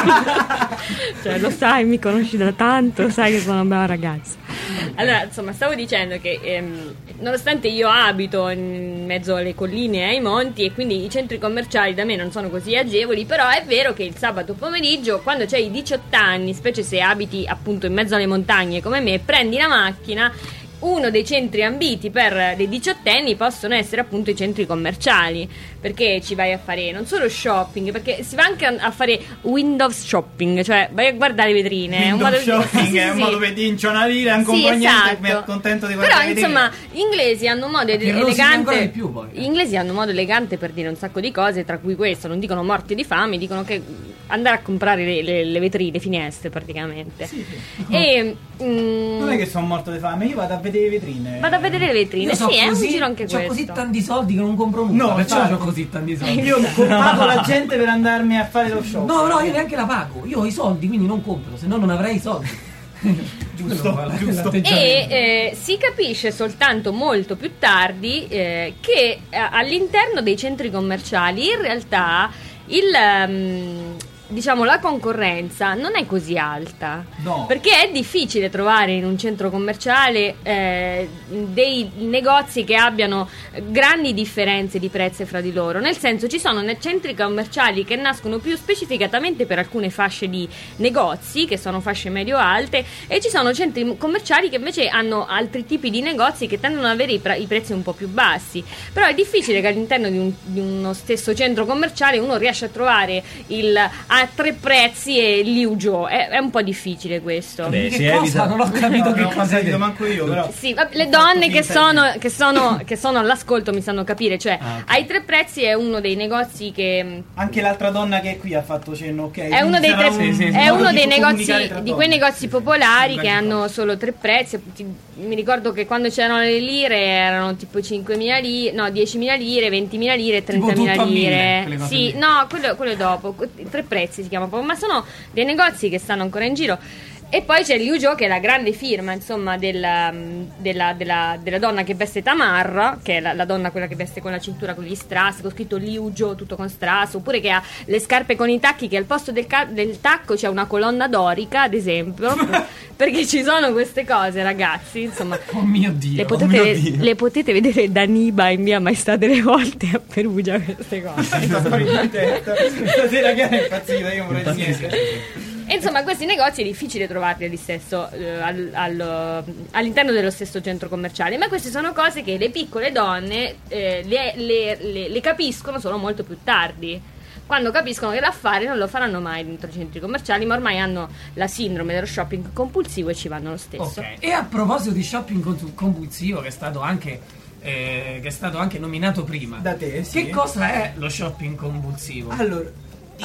Cioè, lo sai, mi conosci da tanto, sai che sono una brava ragazza. Allora, insomma, stavo dicendo che nonostante io abito in mezzo alle colline e ai monti e quindi i centri commerciali da me non sono così agevoli, però è vero che il sabato pomeriggio, quando c'hai 18 anni, specie se abiti appunto in mezzo alle montagne come me, prendi la macchina. Uno dei centri ambiti per dei diciottenni possono essere appunto i centri commerciali, perché ci vai a fare non solo shopping, perché si va anche a fare windows shopping, cioè vai a guardare le vetrine. È un Window modo shopping sì, è un sì. modo per incionarire anche un Sì, po' niente, esatto. mi accontento di guardare Però le vetrine. insomma gli inglesi hanno un modo Che rosica ancora elegante di più, poi. gli inglesi hanno un modo elegante per dire un sacco di cose, tra cui questo. Non dicono morti di fame, dicono che andare a comprare le vetrine, le finestre praticamente. E Non è che sono morto di fame, io vado a vedere le vetrine. vado a vedere le vetrine. Io so Sì, è un così, giro anche c'ho questo. così tanti soldi che non compro nulla. No, perciò infatti. ho così tanti soldi. Io pago la gente per andarmi a fare lo shopping. No, io neanche la pago. Io ho i soldi, quindi non compro, se no non avrei i soldi. Giusto, giusto. L'atteggiamento. E si capisce soltanto molto più tardi che all'interno dei centri commerciali in realtà diciamo, la concorrenza non è così alta. No. Perché è difficile trovare in un centro commerciale dei negozi che abbiano grandi differenze di prezzi fra di loro. Nel senso, ci sono centri commerciali che nascono più specificatamente per alcune fasce di negozi, che sono fasce medio-alte, e ci sono centri commerciali che invece hanno altri tipi di negozi che tendono ad avere i prezzi un po' più bassi. Però è difficile che all'interno di uno stesso centro commerciale uno riesca a trovare a 3 prezzi e l'Iugio. È un po' difficile questo. Beh, si Che cosa? evita. Non ho capito che cosa capito è. manco io, però. Sì, le donne che sono all'ascolto mi sanno capire, cioè ai 3 prezzi è uno dei negozi che Anche l'altra donna che è qui ha fatto cenno, ok? è uno dei, Sarà è modo uno di dei comunicare negozi, tra di donne. quei negozi popolari che hanno solo 3 prezzi. Mi ricordo che quando c'erano le lire erano tipo 5.000 lire, no, 10.000 lire, 20.000 lire e Tipo tutto 30.000 a 1000, lire. quelle cose Sì, lì. no, quello è dopo. 3 prezzi si chiama proprio, ma sono dei negozi che stanno ancora in giro. E poi c'è Liu che è la grande firma, insomma, della donna che veste Tamar, che è la donna quella che veste con la cintura con gli strass, con scritto Liu, tutto con strass, oppure che ha le scarpe con i tacchi, che al posto del tacco c'è una colonna dorica, ad esempio, perché ci sono queste cose, ragazzi, insomma. Oh mio Dio. Le potete vedere da Niba in via Maestà delle Volte a Perugia, queste cose. Mi sta fuori di testa. Stasera che è impazzita, io non vorrei niente. E insomma, questi negozi è difficile trovarli all'interno dello stesso centro commerciale, ma queste sono cose che le piccole donne le capiscono solo molto più tardi, quando capiscono che l'affare non lo faranno mai dentro i centri commerciali, ma ormai hanno la sindrome dello shopping compulsivo e ci vanno lo stesso. Ok, e a proposito di shopping compulsivo, che è stato anche nominato prima, Da te, sì. che cosa è lo shopping compulsivo? Allora,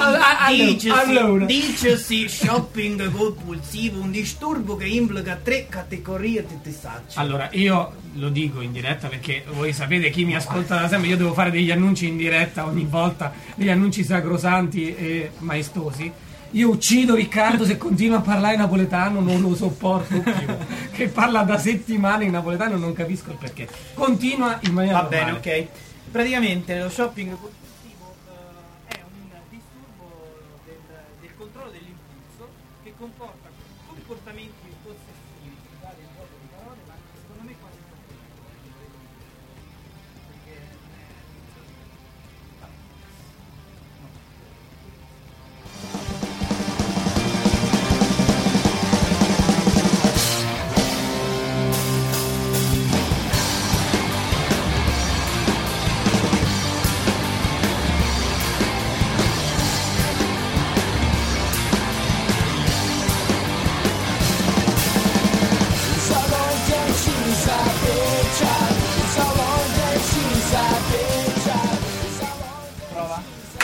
Allora. dicesi shopping compulsivo, un disturbo che implica 3 categorie di disagio. Allora, io lo dico in diretta perché voi sapete, chi mi ascolta da sempre, io devo fare degli annunci in diretta ogni volta, degli annunci sacrosanti e maestosi. Io uccido Riccardo se continua a parlare napoletano, non lo sopporto più. Che parla da settimane in napoletano e non capisco il perché. Continua in maniera Va bene, normale. ok. Praticamente lo shopping compulsivo è un disturbo del controllo dell'impulso che comporta comportamenti ossessivi. Scusate il gioco di parole, ma secondo me quasi prova.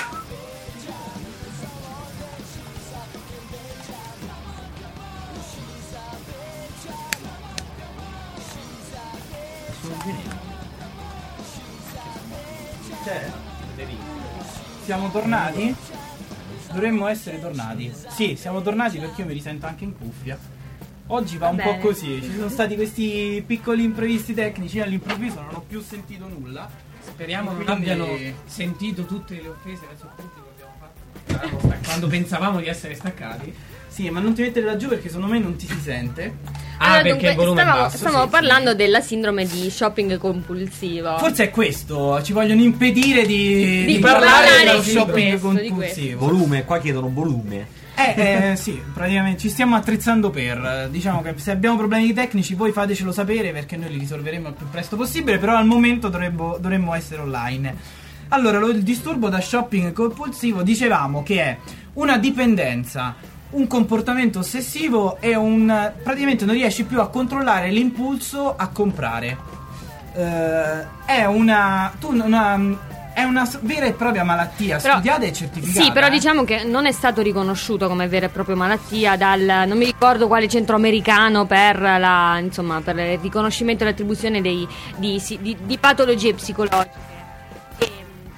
Cioè, siamo tornati? Dovremmo essere tornati. Sì, siamo tornati perché io mi risento anche in cuffia. Oggi va un po' bene. così, ci sono stati questi piccoli imprevisti tecnici, all'improvviso non ho più sentito nulla. Speriamo non Quindi- abbiano sentito tutte le offese verso il pubblico che abbiamo fatto quando pensavamo di essere staccati. Sì, ma non ti mettere laggiù perché secondo me non ti si sente. Ah, perché il volume è basso. stavamo sì, parlando della sindrome di shopping compulsivo. Forse è questo, ci vogliono impedire di Di parlare parlare dello di shopping questo, di compulsivo. Volume, qua chiedono volume. Sì, praticamente ci stiamo attrezzando per. Diciamo che se abbiamo problemi tecnici voi fatecelo sapere perché noi li risolveremo il più presto possibile, però al momento dovremmo essere online. Allora, il disturbo da shopping compulsivo dicevamo che è una dipendenza, un comportamento ossessivo e praticamente non riesci più a controllare l'impulso a comprare. È una vera e propria malattia Però- studiata e certificata. Sì, però diciamo che non è stato riconosciuto come vera e propria malattia non mi ricordo quale centro americano per per il riconoscimento e l'attribuzione di patologie psicologiche.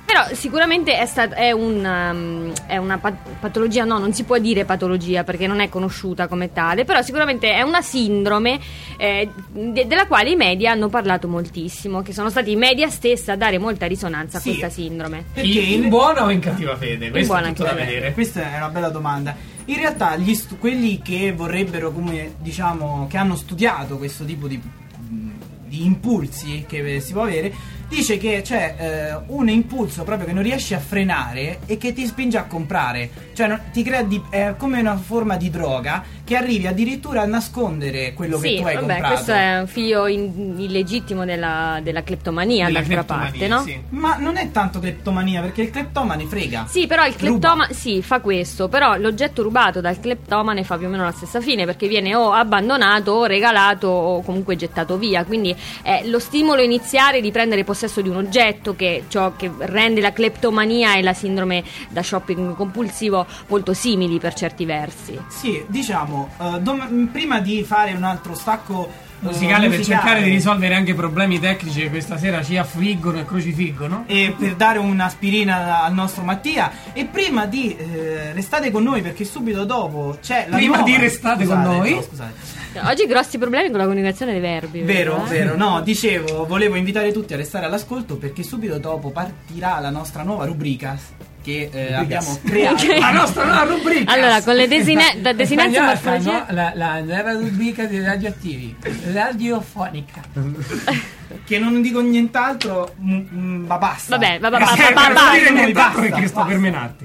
Però sicuramente è una patologia, no, non si può dire patologia perché non è conosciuta come tale, però sicuramente è una sindrome della quale i media hanno parlato moltissimo, che sono stati i media stessi a dare molta risonanza a Sì. questa sindrome. Perché in buona o in cattiva fede? Questo buona è tutto da anche vedere. Questa è una bella domanda. In realtà quelli che vorrebbero, come diciamo, che hanno studiato questo tipo di impulsi che si può avere, dice che c'è un impulso proprio che non riesci a frenare e che ti spinge a comprare, cioè ti crea è come una forma di droga che arrivi addirittura a nascondere quello che tu hai comprato. Questo è un figlio illegittimo della cleptomania, Della d'altra cleptomania, parte, no? sì. Ma non è tanto cleptomania, perché il cleptomane frega. Sì, però il Ruba. cleptomane sì, fa questo, però l'oggetto rubato dal cleptomane fa più o meno la stessa fine, perché viene o abbandonato o regalato o comunque gettato via, quindi è lo stimolo iniziale di prendere possesso di un oggetto, che ciò che rende la cleptomania e la sindrome da shopping compulsivo molto simili per certi versi. Sì, diciamo, prima di fare un altro stacco Musicale per cercare di risolvere anche problemi tecnici che questa sera ci affliggono e crocifiggono. e per dare un'aspirina al nostro Mattia, e prima di restate con noi, perché subito dopo c'è la Prima nuova... di restate con noi? no, scusate. Oggi grossi problemi con la coniugazione dei verbi. Vero, eh? vero, no, dicevo, volevo invitare tutti a restare all'ascolto, perché subito dopo partirà la nostra nuova rubrica che abbiamo creato. La nostra nuova rubrica. Allora, con le desinenze Spagnolo, morfologia. no? La nuova rubrica dei radioattivi, radiofonica. Che non dico nient'altro, ma basta. Vabbè, Non basta. dire nient'altro basta, perché sto basta. per menarti.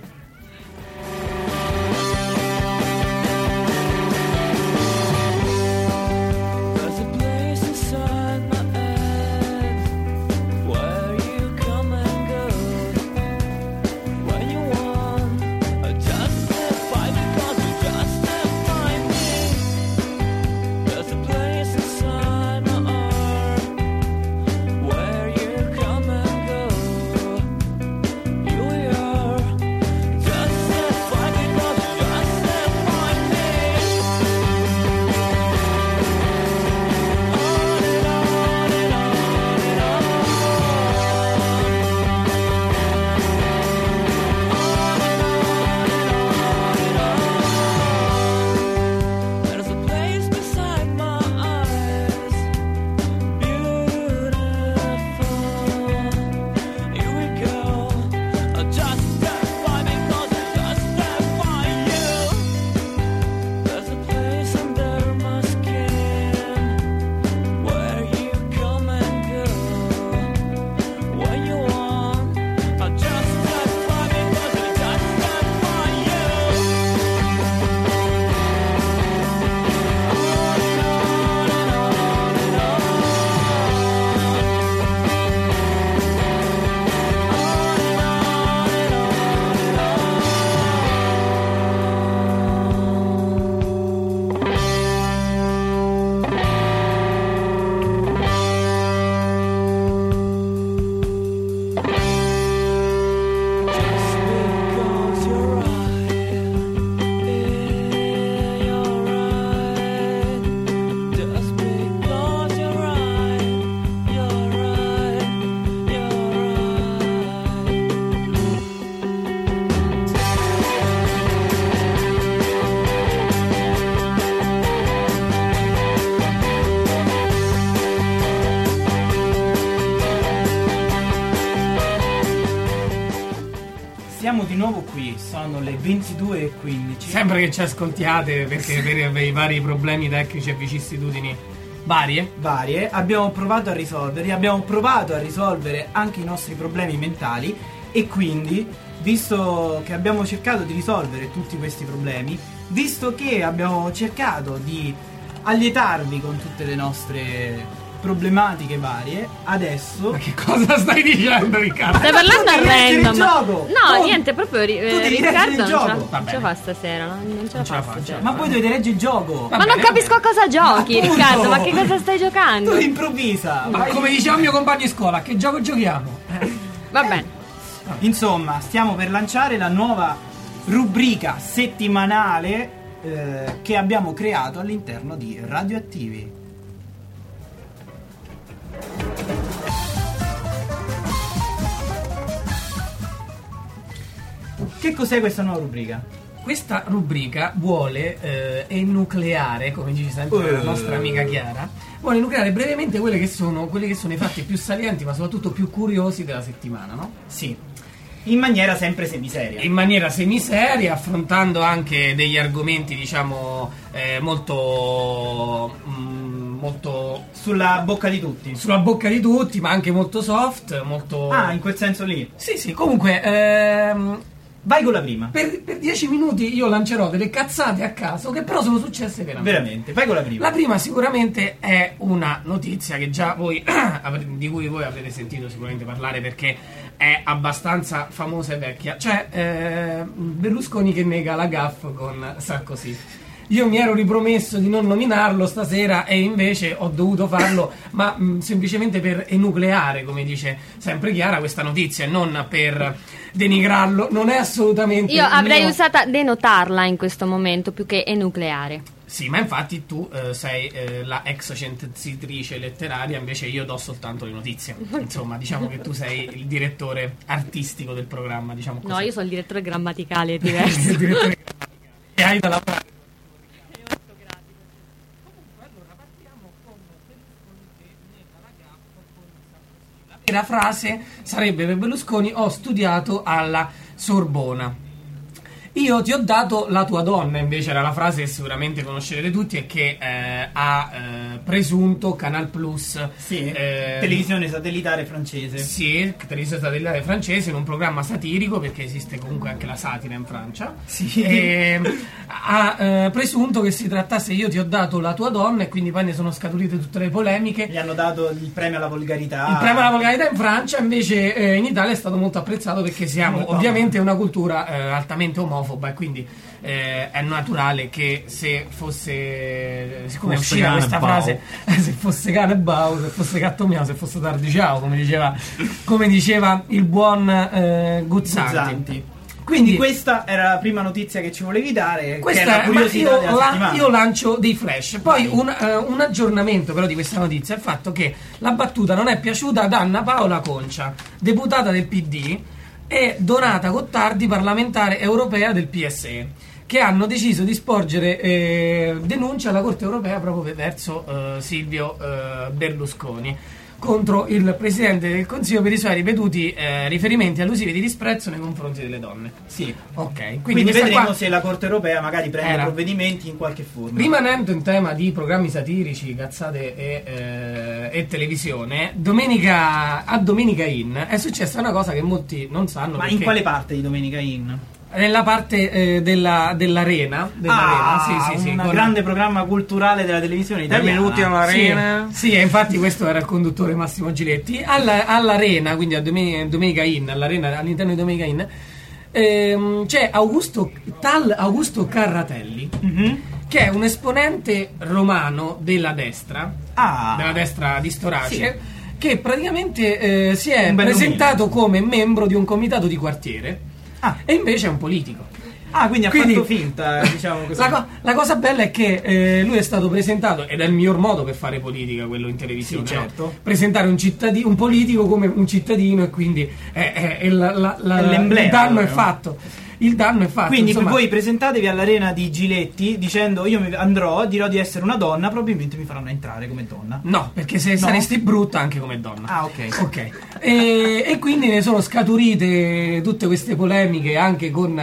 There's a place inside my head where you come and go when you want. I just can't find because you just can't find me. There's a place inside my heart where you come and go. You are just can't find because you just can't find me. There's a place beside my eyes, beautiful. Here we go. I just can't find because I just can't find you. There's a place under my skin where you come and go when you want. I just can't find because I just can't find you. Just because you're right. Just because you're right. Siamo di nuovo qui, sono le 22:15. Sempre che ci ascoltiate perché per i vari problemi tecnici e vicissitudini varie. Abbiamo provato a risolverli, abbiamo provato a risolvere anche i nostri problemi mentali, e quindi, visto che abbiamo cercato di risolvere tutti questi problemi, visto che abbiamo cercato di allietarvi con tutte le nostre problematiche varie, adesso Ma che cosa stai dicendo, Riccardo? Stai parlando a Tu devi leggere il random. gioco. No, Tu- niente, proprio tu devi leggere Riccardo il non ce gioco. la- Va non ce la bene. fa stasera, no? Non ce la fa stasera. ma poi dovete leggere il gioco. Ma non bene, capisco a cosa giochi, Appunto. Riccardo, ma che cosa stai giocando? Tu improvvisa. Ma come diceva il mio compagno di scuola, che gioco giochiamo? Va bene. Insomma, stiamo per lanciare la nuova rubrica settimanale che abbiamo creato all'interno di Radioattivi. Che cos'è questa nuova rubrica? Questa rubrica vuole enucleare, come dice sempre la nostra amica Chiara, vuole enucleare brevemente quelli che sono i fatti più salienti, ma soprattutto più curiosi della settimana, no? Sì, in maniera sempre semiseria. In maniera semiseria, affrontando anche degli argomenti, diciamo, molto Sulla bocca di tutti. sulla bocca di tutti, ma anche molto soft, molto... Ah, in quel senso lì. Sì, comunque... Vai con la prima. per 10 minuti io lancerò delle cazzate a caso che però sono successe veramente. Veramente, vai con la prima. La prima sicuramente è una notizia che già voi di cui voi avrete sentito sicuramente parlare perché è abbastanza famosa e vecchia, cioè Berlusconi che nega la gaffe con Sarkozy. Io mi ero ripromesso di non nominarlo stasera e invece ho dovuto farlo, ma semplicemente per enucleare, come dice sempre Chiara, questa notizia e non per denigrarlo. Non è assolutamente... Io avrei mio- usata denotarla in questo momento più che enucleare. Sì, ma infatti tu sei la ex censoritrice letteraria, invece io do soltanto le notizie. Insomma, diciamo che tu sei il direttore artistico del programma, diciamo così. No, io sono il direttore grammaticale, è diverso. Il direttore e hai dalla parte. La vera frase sarebbe per Berlusconi: ho studiato alla Sorbona. Io ti ho dato la tua donna, invece era la frase che sicuramente conoscerete tutti e che ha presunto Canal Plus. Sì, televisione satellitare francese. Sì, televisione satellitare francese in un programma satirico, perché esiste comunque anche la satira in Francia. Sì. Ha presunto che si trattasse Io ti ho dato la tua donna, e quindi poi ne sono scaturite tutte le polemiche. Gli hanno dato il premio alla volgarità. Il premio alla volgarità in Francia, invece in Italia è stato molto apprezzato perché siamo Molto ovviamente una cultura altamente omofoba, e quindi è naturale che se fosse, siccome è Fosse uscita cane questa Bau. frase, se fosse cane Bau, se fosse gatto miau, se fosse tardi ciao, come diceva il buon Guzzanti. Guzzanti. Quindi questa era la prima notizia che ci volevi dare, che è Questa la è, curiosità della settimana. io lancio dei flash. Poi un aggiornamento però di questa notizia è il fatto che la battuta non è piaciuta ad Anna Paola Concia, deputata del PD, e Donata Gottardi, parlamentare europea del PSE, che hanno deciso di sporgere denuncia alla Corte Europea proprio verso Silvio Berlusconi contro il Presidente del Consiglio per i suoi ripetuti riferimenti allusivi di disprezzo nei confronti delle donne. Sì. Ok, Quindi questa vedremo qua- se la Corte Europea magari prende Era. provvedimenti in qualche forma. Rimanendo in tema di programmi satirici, cazzate e televisione, a Domenica In è successa una cosa che molti non sanno. Ma perché in quale parte di Domenica In? nella parte dell'Arena. Sì, un con- grande programma culturale della televisione italiana. Sì, e infatti questo era il conduttore Massimo Giletti. All'Arena, quindi a Domenica In, all'interno di Domenica In, c'è tal Augusto Carratelli, Mhm. che è un esponente romano della destra di Storace, che praticamente si è Un bel presentato come membro di un comitato di quartiere, e invece è un politico. Quindi ha fatto finta, diciamo così. La cosa bella è che lui è stato presentato, ed è il miglior modo per fare politica quello in televisione, Sì, certo. no? Presentare un politico come un cittadino, e quindi l'emblema, il danno è proprio. fatto. Il danno è fatto. Quindi insomma. voi presentatevi all'arena di Giletti dicendo io andrò, dirò di essere una donna, probabilmente mi faranno entrare come donna. No, perché se saresti brutta anche come donna. Ok. E quindi ne sono scaturite tutte queste polemiche anche con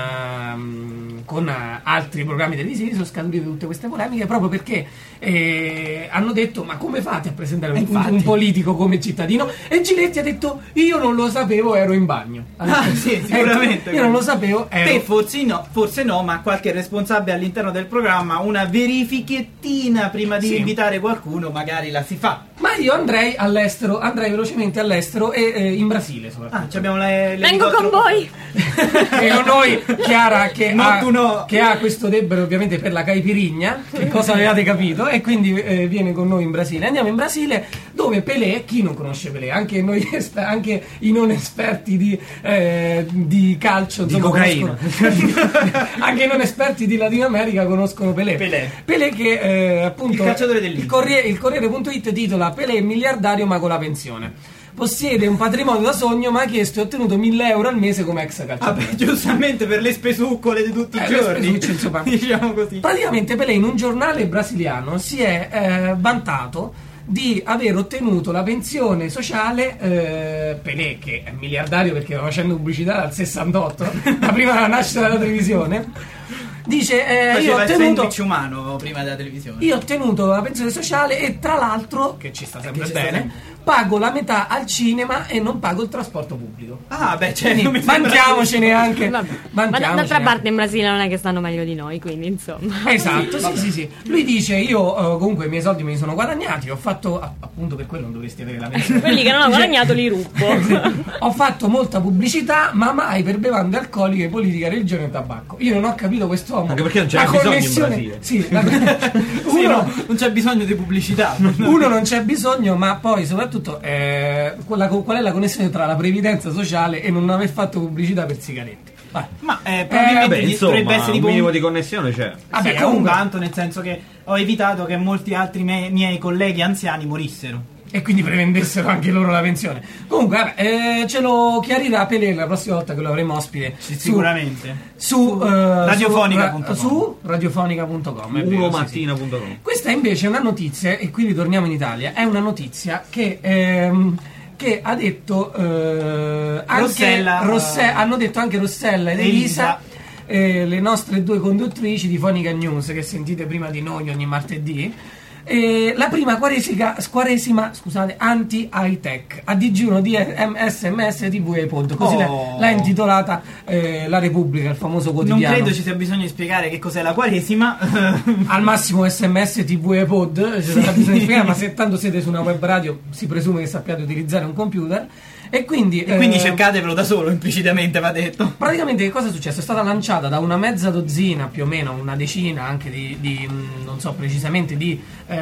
altri programmi televisivi. Sono scaturite tutte queste polemiche proprio perché hanno detto: ma come fate a presentare un politico come cittadino? E Giletti ha detto: io non lo sapevo, ero in bagno. Sì, sicuramente. Io non lo sapevo, Te forse no, ma qualche responsabile all'interno del programma una verifichettina prima di Sì. invitare qualcuno magari la si fa. Ma io andrei velocemente all'estero e in Brasile soprattutto. Abbiamo Vengo con voi. E con noi Chiara che, No, tu no. che ha questo debito ovviamente per la caipirigna, che cosa avevate capito, e quindi viene con noi in Brasile. Andiamo in Brasile dove Pelé, chi non conosce Pelé, anche noi anche i non esperti di calcio, Di insomma, cocaina. anche i non esperti di Latino America conoscono Pelé che appunto Il calciatore dell'Inter. il Corriere.it titola: Pelé miliardario ma con la pensione. possiede un patrimonio da sogno, ma ha chiesto e ottenuto 1.000 euro al mese come ex calciatore. Vabbè, giustamente per le spesuccole di tutti i Le giorni. spesucce, insomma. Diciamo così. Praticamente Pelé in un giornale brasiliano si è vantato di aver ottenuto la pensione sociale. Pelé, che è miliardario perché va facendo pubblicità dal 68, da prima della nascita della televisione, dice io ho Faceva il ottenuto sandwich umano prima della televisione. io ho ottenuto la pensione sociale e tra l'altro, che ci sta sempre Che ci sta bene, sempre. pago la metà al cinema e non pago il trasporto pubblico. Ah, beh, cioè, Quindi non mi sembra- manchiamocene anche. Vabbè. Ma manchiamocene d'altra anche. parte in Brasile non è che stanno meglio di noi, quindi insomma. Esatto, sì. Lui dice: io comunque i miei soldi me li sono guadagnati, ho fatto appunto per quello non dovresti avere la pensione. Quelli che non ho Dice, guadagnato li rubbo. ho fatto molta pubblicità, ma mai per bevande alcoliche, politica, religione e tabacco. Io non ho capito quest'uomo. Anche perché non c'è La bisogno in connessione- Brasile. Sì, Sì, uno, no, non c'è bisogno di pubblicità. uno non c'è bisogno, ma poi soprattutto qual è la connessione tra la previdenza sociale e non aver fatto pubblicità per sigarette? Vai. Ma probabilmente Vabbè, dovrebbe insomma, essere un tipo minimo di connessione c'è. Vabbè, sì, è un comunque- vanto, nel senso che ho evitato che molti altri miei colleghi anziani morissero. E quindi prevendessero anche loro la pensione. Comunque, vabbè, ce lo chiarirà Pelé la prossima volta che lo avremo ospite. Sicuramente. Su radiofonica.com. su radiofonica.com. è vero, sì, sì. Unomattina.com. Questa invece è una notizia, e qui ritorniamo in Italia. È una notizia che ha detto anche hanno detto anche Rossella ed Elisa. Le nostre due conduttrici di Fonica News che sentite prima di noi ogni martedì. La prima quaresima anti-high tech a digiuno di SMS TV e iPod, così l'ha intitolata La Repubblica, il famoso Non quotidiano. credo ci sia bisogno di spiegare che cos'è la Quaresima. Al massimo SMS TV e iPod, ci sarà bisogno di spiegare, ma se tanto siete su una web radio si presume che sappiate utilizzare un computer. E quindi cercatevelo da solo, implicitamente va detto. praticamente che cosa è successo? È stata lanciata da una mezza dozzina, più o meno una decina anche di non so precisamente di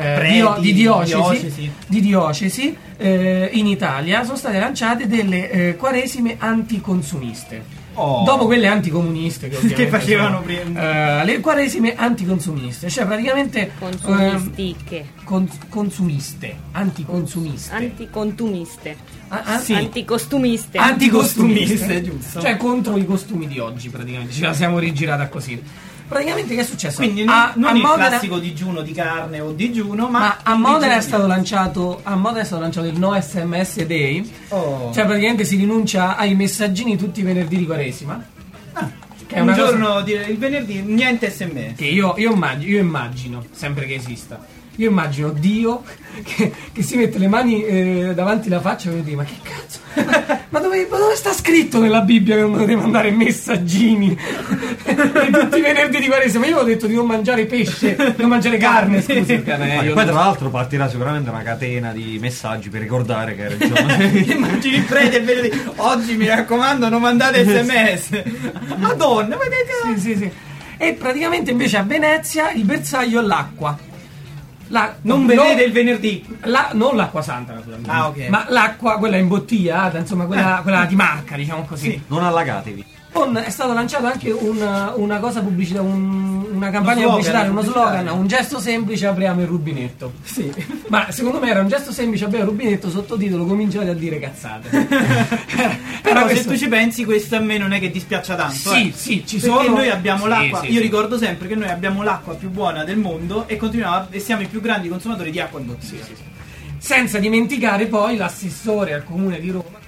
diocesi in Italia. Sono state lanciate delle quaresime anticonsumiste. Dopo quelle anticomuniste che ovviamente facevano sono, prima. le quaresime anticonsumiste, cioè praticamente Consumistiche. consumiste, anticonsumiste, Anticontumiste. Sì. Anticostumiste. Anticostumiste, giusto. Cioè contro i costumi di oggi, praticamente ce la siamo rigirata così. Praticamente che è successo? Quindi A non il Modena- classico digiuno di carne o digiuno, ma a il Modena è digiuno stato lanciato il No SMS Day. Oh. Cioè praticamente si rinuncia ai messaggini tutti i venerdì di Quaresima. Che è un una cosa giorno, il venerdì, niente SMS. che io immagino, sempre che esista. Io immagino Dio che si mette le mani davanti alla faccia e dice: ma che cazzo? Ma dove sta scritto nella Bibbia che non dovete mandare messaggini tutti i venerdì di Quaresima? Io ho detto di non mangiare pesce, non mangiare carne, scusi. Ma poi tra l'altro partirà sicuramente una catena di messaggi per ricordare che era il giorno. Immagini il prete e venerdì. Oggi mi raccomando, non mandate SMS. Madonna, ma che cazzo? Sì. E praticamente invece a Venezia il bersaglio è l'acqua. Non bevete il venerdì. Non l'acqua santa, naturalmente. Ah, ok. Ma l'acqua, quella imbottigliata, insomma, quella di marca, diciamo così. Sì. Non allagatevi. È stato lanciato anche una cosa pubblicitaria, una campagna Uno slogan pubblicitaria, uno slogan, pubblicitario. un gesto semplice, apriamo il rubinetto. Sì. Ma secondo me era un gesto semplice, apriamo il rubinetto, sottotitolo cominciate a dire cazzate. Però se questo- tu ci pensi, questo a me non è che dispiaccia tanto. Sì, sì, ci Perché sono. noi abbiamo Sì, l'acqua. sì, Io sì. ricordo sempre che noi abbiamo l'acqua più buona del mondo e continuiamo e siamo i più grandi consumatori di acqua in bottiglia. Senza dimenticare poi l'assessore al comune di Roma,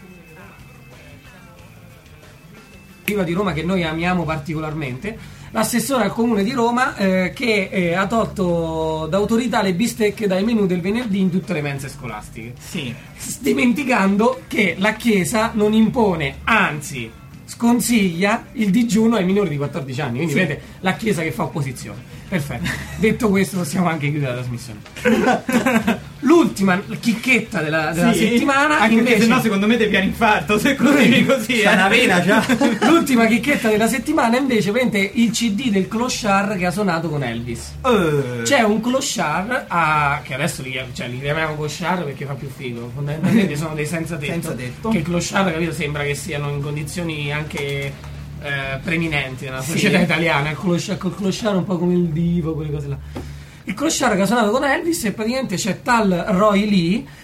che noi amiamo particolarmente, l'assessore al comune di Roma che ha tolto d'autorità le bistecche dai menù del venerdì in tutte le mense scolastiche, Sì. dimenticando che la Chiesa non impone, anzi sconsiglia il digiuno ai minori di 14 anni, quindi vedete la Chiesa che fa opposizione. Perfetto, detto questo possiamo anche chiudere la trasmissione. L'ultima chicchetta della settimana Anche invece, se no secondo me ti piace infarto se continui così. Sta una vena già. l'ultima chicchetta della settimana invece prende il CD del Clochard che ha suonato con Elvis. C'è un Clochard che adesso li chiamiamo Clochard perché fa più figo, fondamentalmente sono dei senza tetto, Senza tetto. che Clochard, capito, sembra che siano in condizioni anche preeminenti nella Sì. società italiana. Il Clochard è un po' come il divo, quelle cose là. Il Clochard che ha suonato con Elvis, e praticamente c'è tal Roy Lee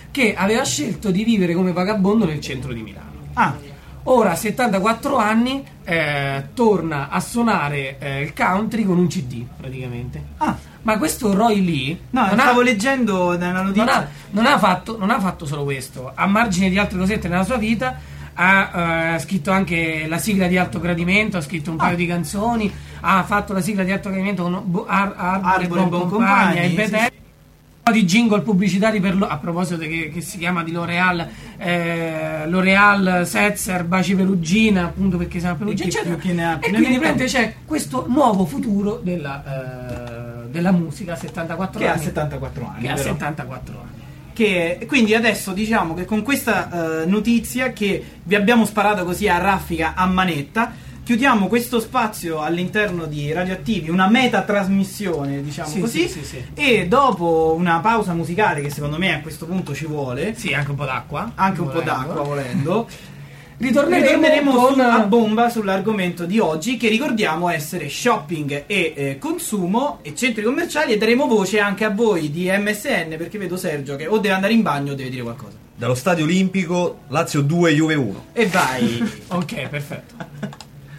che aveva scelto di vivere come vagabondo nel centro di Milano. Ah, Ora, a 74 anni, torna a suonare il country con un CD, praticamente. ah. Ma questo Roy Lee No, stavo leggendo nella notizia. non ha fatto solo questo. A margine di altre cosette nella sua vita, ha scritto anche la sigla di Alto Gradimento, ha scritto un paio di canzoni, ha fatto la sigla di Alto Gradimento con Arbore Buon Compagna e Betel. Di jingle pubblicitari a proposito che si chiama di L'Oreal, L'Oreal, Setzer, Baci Perugina, appunto perché siamo Perugina, E che eccetera. più che ne ha, E più ne quindi metta. praticamente c'è questo nuovo futuro della musica a 74 Che anni. ha 74 anni. Che ha però. 74 anni. Che quindi adesso diciamo che con questa notizia che vi abbiamo sparato così a raffica, a manetta, chiudiamo questo spazio all'interno di Radioattivi, una metatrasmissione, diciamo Sì, così, sì. e dopo una pausa musicale che secondo me a questo punto ci vuole, Sì, anche un po' d'acqua. anche un po' d'acqua volendo, Ritorneremo con a bomba sull'argomento di oggi, che ricordiamo essere shopping e consumo e centri commerciali, e daremo voce anche a voi di MSN, perché vedo Sergio che o deve andare in bagno o deve dire qualcosa. Dallo Stadio Olimpico, Lazio 2, Juve 1. E vai. Ok, perfetto.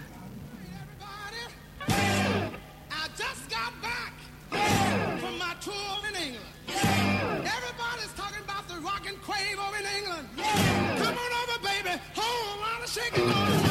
I just got back from my tour in England. Everybody's talking about the rock and crave over in England. Come on over, baby. Whole lot of shaking.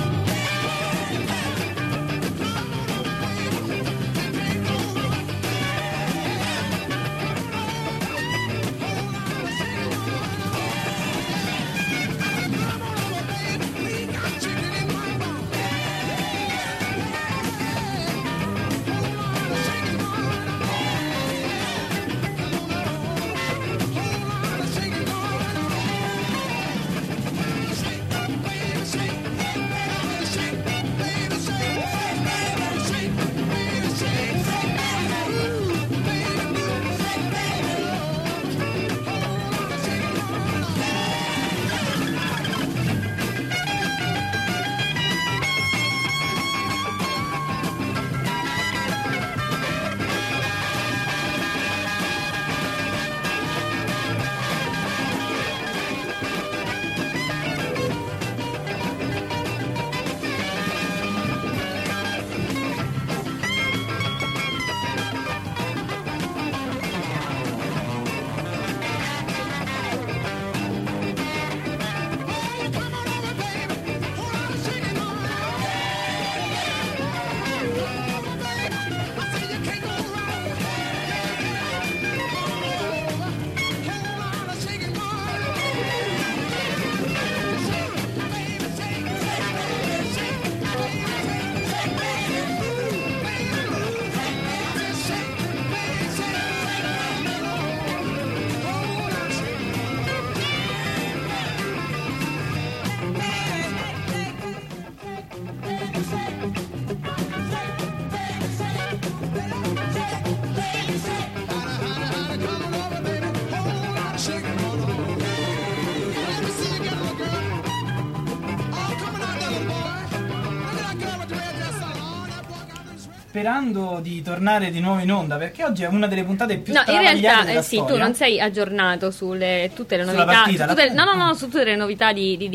Sperando di tornare di nuovo in onda, perché oggi è una delle puntate più No, in travagliate realtà della sì, storia. tu non sei aggiornato sulle tutte le Sulla novità, partita, su tutte, la- no, su tutte le novità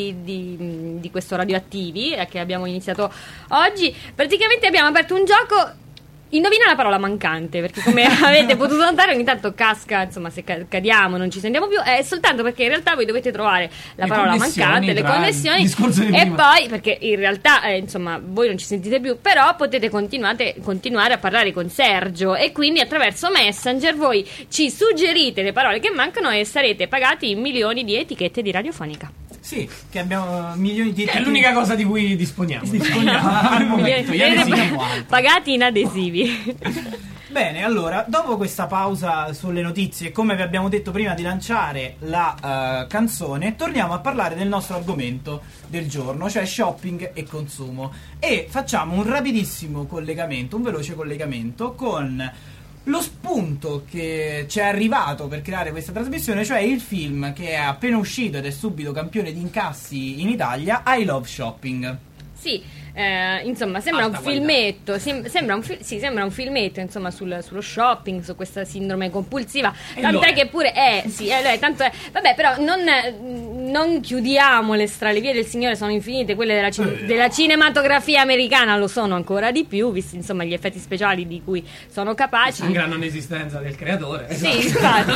di questo Radioattivi che abbiamo iniziato oggi. Praticamente abbiamo aperto un gioco. Indovina la parola mancante, perché come avete potuto notare ogni tanto casca, insomma se cadiamo non ci sentiamo più, è soltanto perché in realtà voi dovete trovare la Le parola connessioni mancante, le tra il connessioni, discorso di e prima. poi perché in realtà insomma voi non ci sentite più, però potete continuare a parlare con Sergio, e quindi attraverso Messenger voi ci suggerite le parole che mancano e sarete pagati in milioni di etichette di radiofonica. Sì, che abbiamo milioni di È l'unica cosa di cui disponiamo. Al momento, gli adesivi Sarete quanto. pagati in adesivi. Bene, allora, dopo questa pausa sulle notizie, come vi abbiamo detto prima di lanciare la canzone, torniamo a parlare del nostro argomento del giorno, cioè shopping e consumo. E facciamo un rapidissimo collegamento, un veloce collegamento con lo spunto che ci è arrivato per creare questa trasmissione, cioè il film che è appena uscito ed è subito campione di incassi in Italia, I Love Shopping. Sì, insomma, sembra Alta un filmetto, sembra un filmetto, insomma, sullo shopping, su questa sindrome compulsiva. E Tant'è lo è. che pure tanto è. Vabbè, però non chiudiamo le vie del Signore sono infinite, quelle della cinematografia americana lo sono ancora di più, visti insomma gli effetti speciali di cui sono capaci. Sangrano l'esistenza del creatore. Sì, infatti.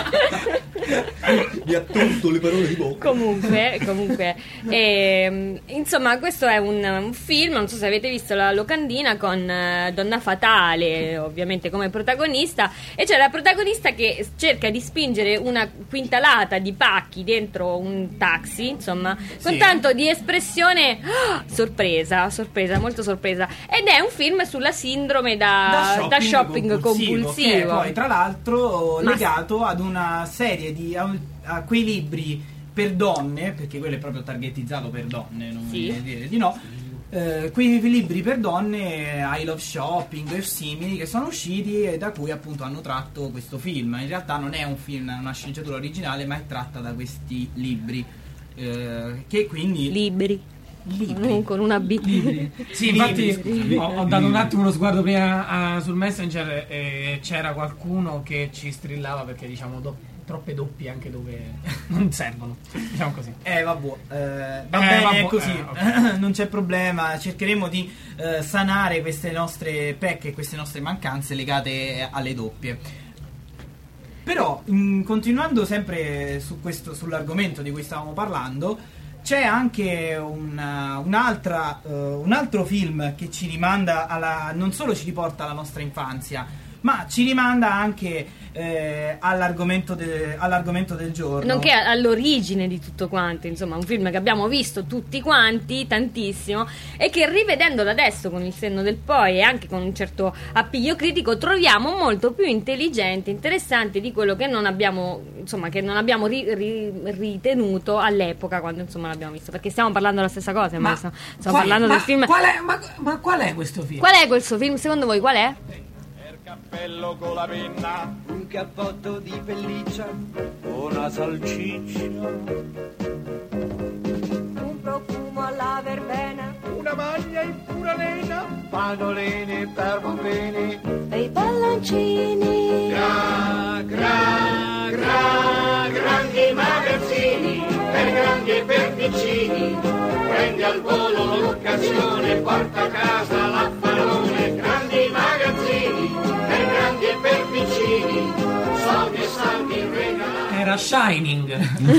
Mi ha tolto le parole di bocca. Comunque, insomma, questo è un film, non so se avete visto la locandina, con Donna Fatale ovviamente come protagonista, e c'è la protagonista che cerca di spingere una quintalata di pacchi dentro un taxi, insomma, con Sì. tanto di espressione sorpresa, molto sorpresa, ed è un film sulla sindrome da shopping compulsivo. Che è poi tra l'altro Ma- legato ad una serie a quei libri per donne, perché quello è proprio targetizzato per donne, non Sì. voglio dire di no. Quei libri per donne, I Love Shopping e simili, che sono usciti e da cui appunto hanno tratto questo film. In realtà non è un film, è una sceneggiatura originale, ma è tratta da questi libri, che quindi Libri. Con una B. Sì, infatti Libri. ho dato un attimo uno sguardo prima sul Messenger e c'era qualcuno che ci strillava perché diciamo troppe doppie anche dove non servono, diciamo così. va bene, vabbè, è così, ok. non c'è problema, cercheremo di sanare queste nostre pecche, queste nostre mancanze legate alle doppie. Però, continuando sempre sull'argomento di cui stavamo parlando, c'è anche un altro film che ci rimanda non solo ci riporta alla nostra infanzia, ma ci rimanda anche all'argomento del giorno. Nonché all'origine di tutto quanto, insomma, un film che abbiamo visto tutti quanti, tantissimo, e che rivedendolo adesso con il senno del poi e anche con un certo appiglio critico troviamo molto più intelligente, interessante di quello che non abbiamo, insomma, ritenuto all'epoca quando insomma l'abbiamo visto, perché stiamo parlando della stessa cosa, ma stiamo parlando del film. Qual è questo film? Qual è questo film? Secondo voi qual è? Cappello con la penna, Un cappotto di pelliccia, una salsiccia, un profumo alla verbena una maglia in pura lena, pannolini per bambini, e i palloncini. grandi magazzini, per grandi e per piccini, prendi al volo l'occasione, porta a casa l'affarone, grandi magazzini, per grandi e per piccini, soldi e saldi regalati. Era Shining.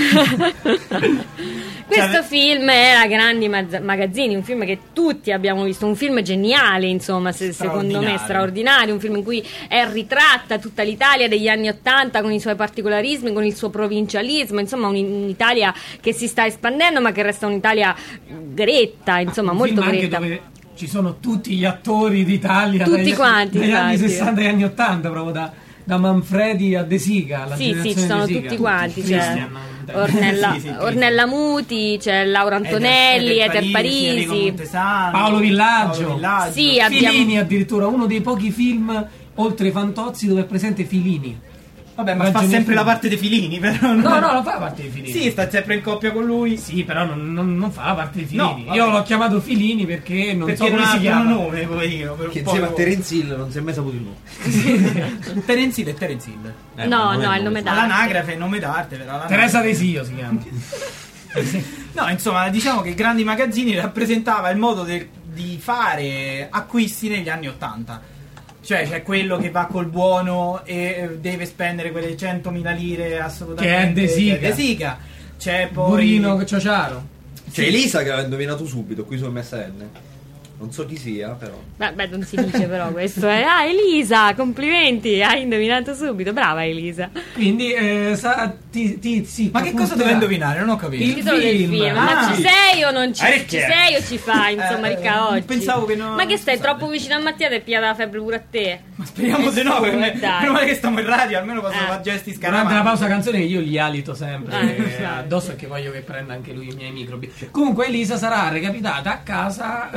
Questo film era Grandi Magazzini, un film che tutti abbiamo visto, un film geniale, insomma, secondo me straordinario, un film in cui è ritratta tutta l'Italia degli anni '80 con i suoi particolarismi, con il suo provincialismo, insomma un'Italia che si sta espandendo ma che resta un'Italia gretta, insomma, Un molto film anche gretta. dove ci sono tutti gli attori d'Italia Tutti quanti, dagli anni infatti. 60 agli anni 80, proprio da Manfredi a De Sica. La Sì, ci generazione sono De Sica. tutti quanti, Christian, Ornella Muti, c'è Laura Antonelli, Eder Parisi, Paolo Villaggio. Sì, abbiamo... Filini addirittura, uno dei pochi film oltre Fantozzi dove è presente Filini. Vabbè, ma fa Ragione sempre Filini. la parte dei Filini, però. No, non fa parte dei Filini. Sì, sta sempre in coppia con lui. Sì, però non fa parte dei No, Filini. vabbè. Io l'ho chiamato Filini perché non Perché so non come si ha chiama. un nome, poverino. Per Che un insieme a po'. Terence Hill non si è mai saputo il nome. Terence Hill è Terence Hill. No, è il nome d'arte. All'anagrafe è il nome d'arte, però. Teresa Desio si chiama. No, insomma, diciamo che Grandi Magazzini rappresentava il modo di fare acquisti negli anni '80. Cioè, c'è quello che va col buono e deve spendere quelle 100.000 lire assolutamente. Che è De Sica. che è De Sica. C'è poi Burino Ciociaro. C'è Elisa che aveva indovinato subito qui su MSN. Non so chi sia, però. Beh, non si dice però questo. Ah, Elisa, complimenti, hai indovinato subito. Brava Elisa. Quindi Tizi. Ma che cosa deve indovinare? Non ho capito. Il Titolo del film. film. Ah. Ma ci sei o non ci Perché? sei o ci fai, insomma, ricca oggi? pensavo che no- Ma che stai scusate. troppo vicino a Mattia e pigliata la febbre pure a te? Ma speriamo di no, Nessuno, perché dai. meno male che stiamo in radio, almeno posso fare gesti Durante la scaramanti. pausa canzone io gli alito sempre Esatto. addosso perché voglio che prenda anche lui i miei microbi. Comunque Elisa sarà recapitata a casa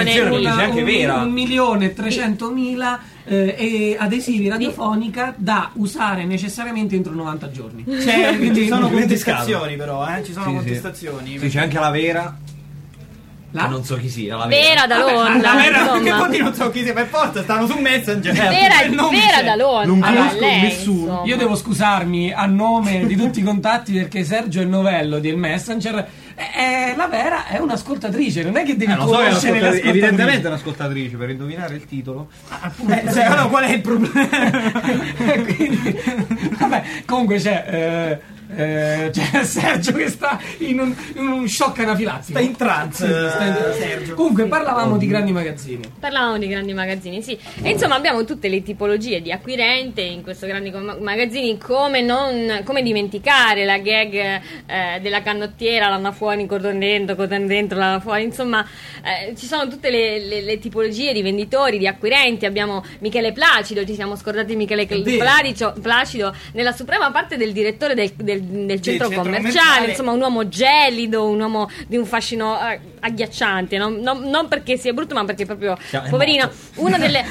1.300.000 adesivi radiofonica da usare necessariamente entro 90 giorni. Ci sono Quindi contestazioni però, ci sono Sì, sì. contestazioni. Sì, c'è anche la vera. Che non so chi sia, la Vera Dalon, La vera che insomma. poi non so chi sia, per forza stanno su Messenger. Vera Dalon, Non conosco lei, nessuno. insomma. Io devo scusarmi a nome di tutti i contatti perché Sergio è il novello del Messenger. La Vera è un'ascoltatrice, non è che devi Non so, conoscere l'ascoltatrice. evidentemente è un'ascoltatrice, per indovinare il titolo. Allora qual è il problema? Quindi, vabbè, comunque c'è Sergio che sta in un shock anafilattico. Sta in trance, Sta in trance. Sergio. Comunque parlavamo di grandi magazzini. Parlavamo di grandi magazzini, sì. E insomma abbiamo tutte le tipologie di acquirente in questo grandi magazzini. Come dimenticare la gag della canottiera, lana fuori, cordon dentro, lana fuori. Insomma, ci sono tutte le tipologie di venditori, di acquirenti. Abbiamo Michele Placido, ci siamo scordati Michele Placido nella suprema parte del direttore del centro commerciale. Insomma, un uomo gelido, un uomo di un fascino agghiacciante, non perché sia brutto, ma perché proprio poverino. Una delle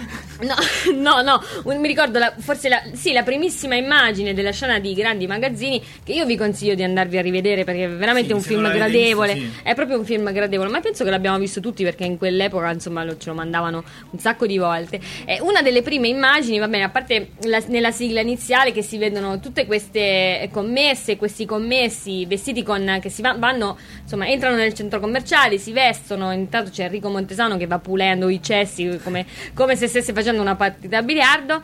mi ricordo forse la primissima immagine della scena di grandi magazzini, che io vi consiglio di andarvi a rivedere perché è veramente un film gradevole, è proprio un film gradevole, ma penso che l'abbiamo visto tutti perché in quell'epoca insomma ce lo mandavano un sacco di volte. Una delle prime immagini, va bene, a parte nella sigla iniziale che si vedono tutte queste commesse, questi commessi vestiti che si vanno, insomma, entrano nel centro commerciale, si vestono, intanto c'è Enrico Montesano che va pulendo i cessi come se stesse facendo una partita a biliardo.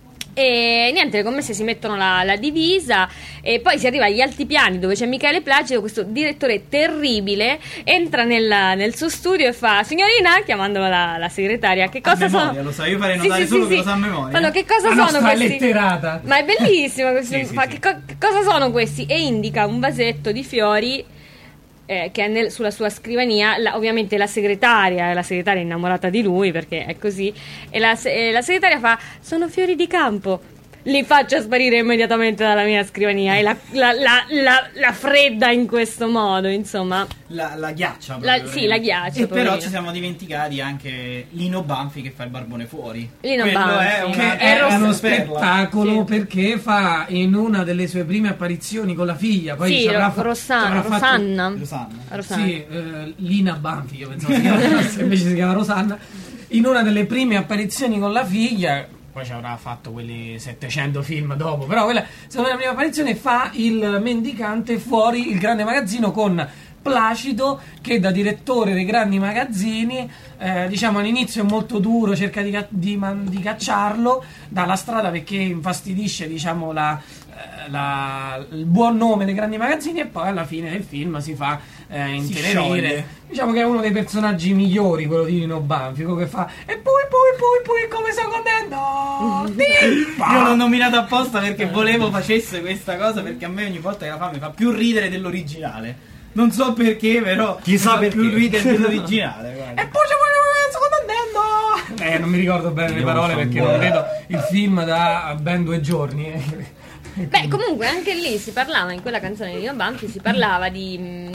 E niente, le commesse si mettono la divisa e poi si arriva agli altipiani dove c'è Michele Placido, questo direttore terribile, entra nel suo studio e fa: signorina, chiamandola la segretaria, che cosa memoria, sono? Lo so, io farei notare solo che lo sa a memoria. Fanno, che cosa La sono nostra questi? letterata. Ma è bellissimo questo. Sì, Che cosa sono questi? E indica un vasetto di fiori che è sulla sua scrivania. Ovviamente la segretaria è innamorata di lui perché è così, e la segretaria fa: sono fiori di campo, li faccio sparire immediatamente dalla mia scrivania, e la fredda in questo modo, insomma La ghiaccia sì, la ghiaccia, e però poverino. ci siamo dimenticati anche Lino Banfi che fa il barbone fuori. Lino Quello Banfi. Che È è uno Rosa- spettacolo Sì. perché fa in una delle sue prime apparizioni con la figlia, poi sì, ci avrà ci avrà fatto- Rosanna. Rosanna. Sì, Lina Banfi, io pensavo si chiamasse, invece si chiama Rosanna. In una delle prime apparizioni con la figlia, poi ci avrà fatto quelli 700 film dopo, però quella, secondo me, la prima apparizione fa il mendicante fuori il grande magazzino con Placido che da direttore dei grandi magazzini, diciamo all'inizio è molto duro, cerca di cacciarlo dalla strada perché infastidisce, diciamo, il buon nome dei grandi magazzini, e poi alla fine del film si fa intenerire. scioglie. Diciamo che è uno dei personaggi migliori, quello di Lino Banfi, quello che fa e poi come sto contento. Io l'ho nominato apposta perché volevo facesse questa cosa, perché a me ogni volta che la fa mi fa più ridere dell'originale. Non so perché, però Chissà mi fa più perché. ridere dell'originale. guarda. E poi sto contento. Non mi ricordo bene le parole perché non vedo il film da ben 2 giorni. Beh, comunque anche lì si parlava, in quella canzone di Lino Banfi si parlava di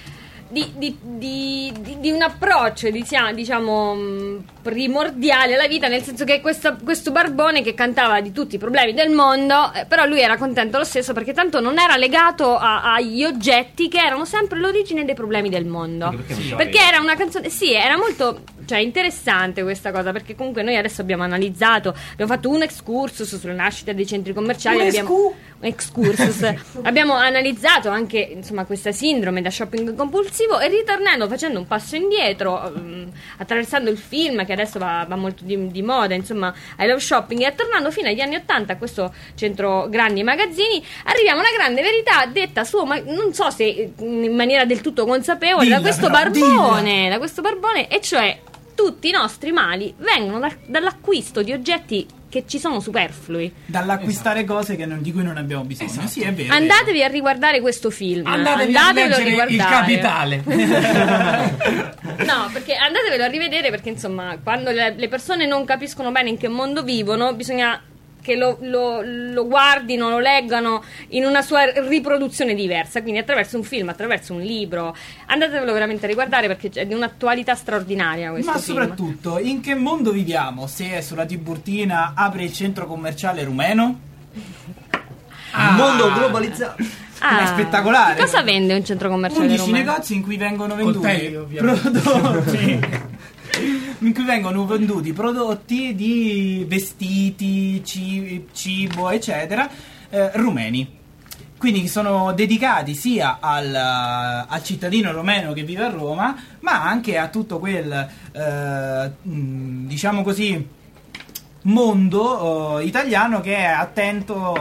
un approccio, diciamo, primordiale alla vita, nel senso che questo barbone che cantava di tutti i problemi del mondo, però lui era contento lo stesso perché tanto non era legato agli oggetti che erano sempre l'origine dei problemi del mondo, perché era una canzone, sì, era molto, cioè, interessante questa cosa, perché comunque noi adesso abbiamo analizzato, abbiamo fatto un excursus sulla nascita dei centri commerciali, abbiamo analizzato anche, insomma, questa sindrome da shopping compulsivo, e ritornando, facendo un passo indietro, attraversando il film che adesso va molto di moda, insomma, I Love Shopping, e tornando fino agli anni *80 a questo centro grandi magazzini, arriviamo a una grande verità detta ma non so se in maniera del tutto consapevole, da questo barbone, e cioè tutti i nostri mali vengono dall'acquisto di oggetti che ci sono superflui, Dall'acquistare cose di cui non abbiamo bisogno. Esatto. Sì, è vero. andatevi a riguardare questo film, Andatevi a leggere Il Capitale. No, perché andatevelo a rivedere, perché insomma, quando le persone non capiscono bene in che mondo vivono, bisogna che lo guardino, lo leggano in una sua riproduzione diversa, quindi attraverso un film, attraverso un libro. Andatevelo veramente a riguardare perché è di un'attualità straordinaria questo Ma film. soprattutto, in che mondo viviamo? Se è sulla Tiburtina, apre il centro commerciale rumeno? Il mondo globalizzato. È spettacolare. Che cosa vende un centro commerciale 11 romeno? negozi in cui vengono Coltelli, venduti ovviamente. prodotti in cui vengono venduti prodotti di vestiti, cibo, eccetera, rumeni. Quindi sono dedicati sia al cittadino romeno che vive a Roma, ma anche a tutto quel, diciamo così, mondo italiano che è attento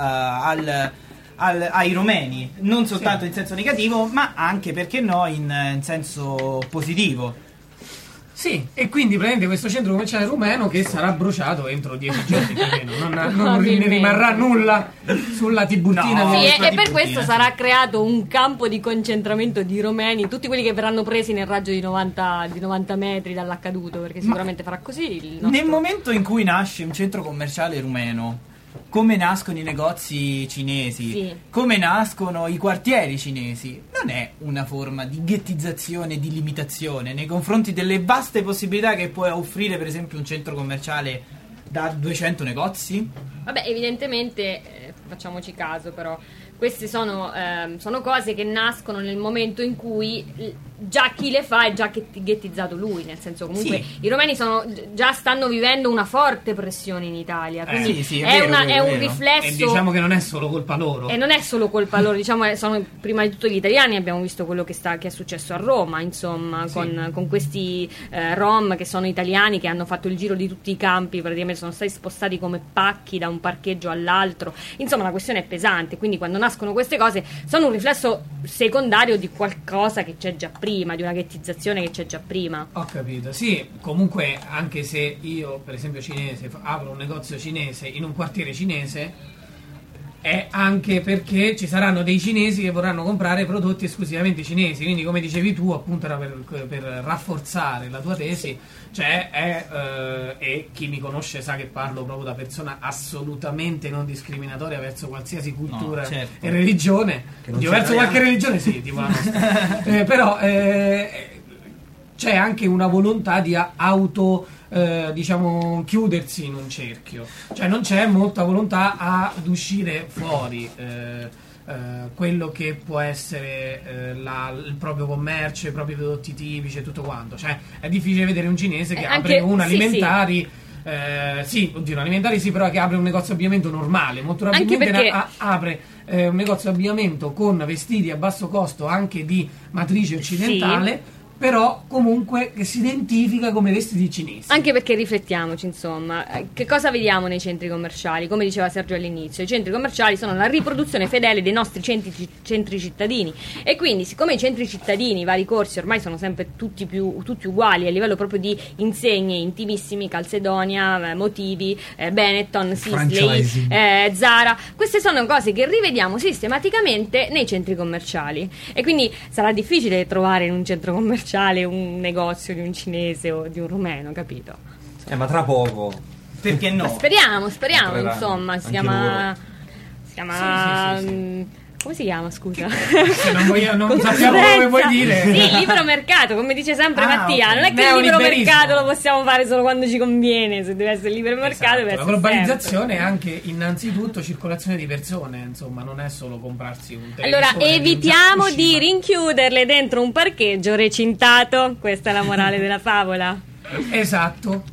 ai romeni, non soltanto in senso negativo, ma anche, perché no, in senso positivo. Sì, e quindi praticamente questo centro commerciale rumeno che sarà bruciato entro 10 giorni più o meno, non ne Probabilmente. rimarrà nulla sulla Tiburtina. No. di- Sì, e per Tiburtina, questo sì. sarà creato un campo di concentramento di romeni, tutti quelli che verranno presi nel raggio di 90 metri dall'accaduto, perché sicuramente farà così il nostro... Nel momento in cui nasce un centro commerciale rumeno, come nascono i negozi cinesi, Sì. come nascono i quartieri cinesi, non è una forma di ghettizzazione, di limitazione nei confronti delle vaste possibilità che può offrire, per esempio, un centro commerciale da 200 negozi? Vabbè, evidentemente, facciamoci caso però, queste sono cose che nascono nel momento in cui già chi le fa è già ghettizzato lui, nel senso comunque Sì. i romeni già stanno vivendo una forte pressione in Italia, quindi sì, è, vero, è un vero. riflesso... E diciamo che non è solo colpa loro. E non è solo colpa loro, diciamo, sono prima di tutto gli italiani. Abbiamo visto quello che è successo a Roma, insomma, con questi rom che sono italiani, che hanno fatto il giro di tutti i campi, praticamente sono stati spostati come pacchi da un parcheggio all'altro. Insomma, la questione è pesante, quindi quando nascono queste cose sono un riflesso secondario di qualcosa che c'è già prima, di una ghettizzazione che c'è già prima. Ho capito, sì, comunque anche se io per esempio cinese apro un negozio cinese in un quartiere cinese, è anche perché ci saranno dei cinesi che vorranno comprare prodotti esclusivamente cinesi, quindi come dicevi tu appunto era per rafforzare la tua tesi, cioè e chi mi conosce sa che parlo proprio da persona assolutamente non discriminatoria verso qualsiasi cultura No, certo. e religione, Che non io sia verso italiana. qualche religione sì, tipo la nostra. Però c'è anche una volontà di diciamo chiudersi in un cerchio, cioè non c'è molta volontà ad uscire fuori quello che può essere il proprio commercio, i propri prodotti tipici e tutto quanto, cioè è difficile vedere un cinese che anche- apre un sì, alimentari. Sì, oddio, alimentari sì, però che apre un negozio di abbigliamento normale, molto Anche probabilmente perché- apre un negozio di abbigliamento con vestiti a basso costo anche di matrice occidentale, però comunque che si identifica come vestiti cinesi. Anche perché riflettiamoci, insomma, che cosa vediamo nei centri commerciali? Come diceva Sergio all'inizio, i centri commerciali sono la riproduzione fedele dei nostri centri cittadini, e quindi siccome i centri cittadini, i vari corsi ormai sono sempre tutti uguali a livello proprio di insegne intimissimi, Calzedonia, Motivi, Benetton, Sisley, Franchising. Zara, queste sono cose che rivediamo sistematicamente nei centri commerciali, e quindi sarà difficile trovare in un centro commerciale un negozio di un cinese o di un rumeno, capito? Ma tra poco. Perché no? Speriamo, Entreranno, insomma, si anche chiama... Sì, sì, sì. Come si chiama, scusa? Se non Con sappiamo come vuoi concorrenza. dire. Sì, libero mercato, come dice sempre Mattia. ok. Non è che il libero Neoliberismo. mercato lo possiamo fare solo quando ci conviene. Se deve essere libero mercato, deve Esatto, essere la globalizzazione è anche innanzitutto circolazione di persone, insomma, non è solo comprarsi un televisore. Allora, di un evitiamo Fukushima. di rinchiuderle dentro un parcheggio recintato. Questa è la morale della favola. Esatto.